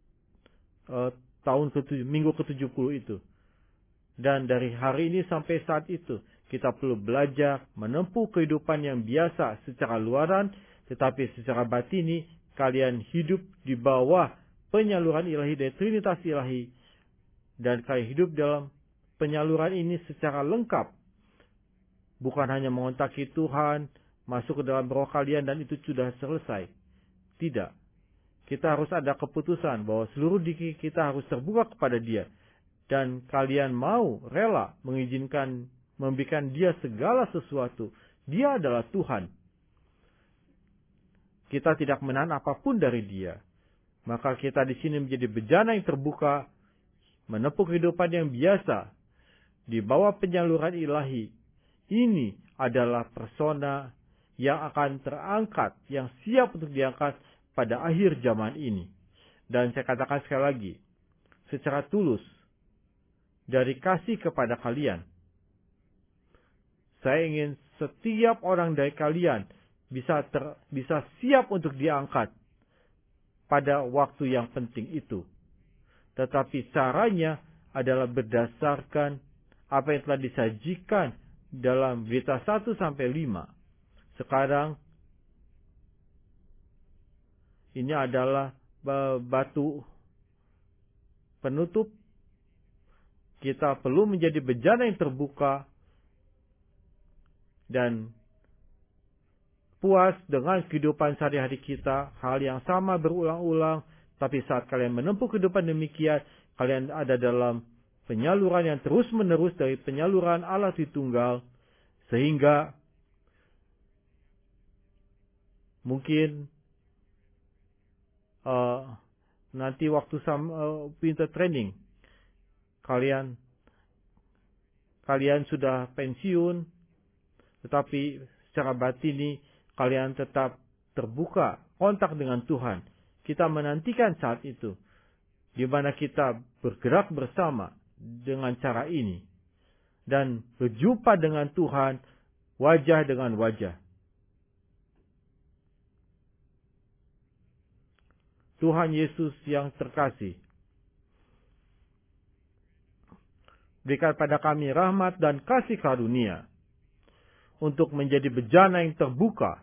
minggu ke-70 itu. Dan dari hari ini sampai saat itu, kita perlu belajar menempuh kehidupan yang biasa secara luaran, tetapi secara batini, kalian hidup di bawah penyaluran ilahi dari Trinitas ilahi. Dan kalian hidup dalam penyaluran ini secara lengkap. Bukan hanya mengontaki Tuhan, masuk ke dalam roh kalian dan itu sudah selesai. Tidak. Kita harus ada keputusan bahwa seluruh diri kita harus terbuka kepada Dia. Dan kalian mau rela memberikan Dia segala sesuatu. Dia adalah Tuhan. Kita tidak menahan apapun dari Dia. Maka kita di sini menjadi bejana yang terbuka, menempuh kehidupan yang biasa di bawah penyaluran ilahi. Ini adalah persona yang akan terangkat, yang siap untuk diangkat pada akhir zaman ini. Dan saya katakan sekali lagi, secara tulus, dari kasih kepada kalian, saya ingin setiap orang dari kalian bisa siap untuk diangkat pada waktu yang penting itu. Tetapi caranya adalah berdasarkan apa yang telah disajikan dalam berita 1-5. Sekarang ini adalah batu penutup. Kita perlu menjadi bejana yang terbuka dan puas dengan kehidupan sehari-hari kita. Hal yang sama berulang-ulang. Tapi saat kalian menempuh kehidupan demikian, kalian ada dalam penyaluran yang terus-menerus dari penyaluran Allah Tritunggal. Sehingga mungkin nanti waktu winter training, kalian sudah pensiun, tetapi secara batini kalian tetap terbuka kontak dengan Tuhan. Kita menantikan saat itu, di mana kita bergerak bersama dengan cara ini dan berjumpa dengan Tuhan wajah dengan wajah. Tuhan Yesus yang terkasih, berikan pada kami rahmat dan kasih karunia untuk menjadi bejana yang terbuka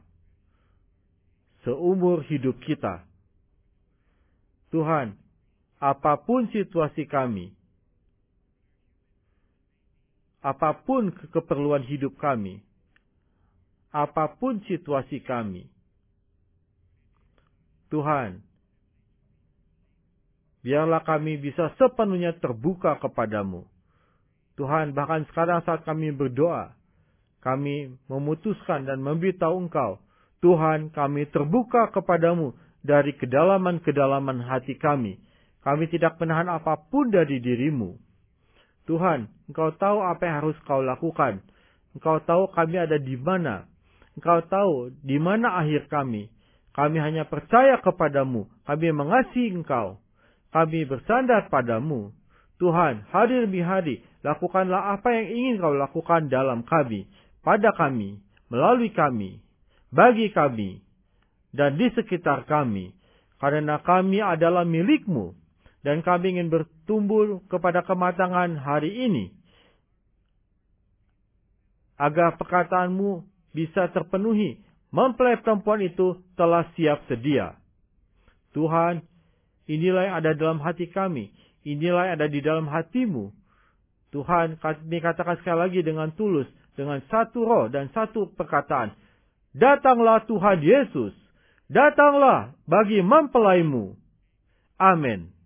seumur hidup kita. Tuhan, apapun situasi kami, apapun keperluan hidup kami, apapun situasi kami, Tuhan, biarlah kami bisa sepenuhnya terbuka kepadamu. Tuhan, bahkan sekarang saat kami berdoa, kami memutuskan dan memberitahu Engkau, Tuhan, kami terbuka kepadamu dari kedalaman-kedalaman hati kami. Kami tidak menahan apapun dari dirimu. Tuhan, Engkau tahu apa yang harus Kau lakukan. Engkau tahu kami ada di mana. Engkau tahu di mana akhir kami. Kami hanya percaya kepadamu. Kami mengasihi Engkau. Kami bersandar padamu. Tuhan, hari demi hari, lakukanlah apa yang ingin Kau lakukan dalam kami, pada kami, melalui kami, bagi kami, dan di sekitar kami. Karena kami adalah milik-Mu, dan kami ingin bertumbuh kepada kematangan hari ini, agar perkataan-Mu bisa terpenuhi. Mempelai perempuan itu telah siap sedia. Tuhan, inilah yang ada dalam hati kami. Inilah yang ada di dalam hati-Mu. Tuhan, kami katakan sekali lagi dengan tulus, dengan satu roh dan satu perkataan. Datanglah Tuhan Yesus. Datanglah bagi mempelai-Mu. Amin.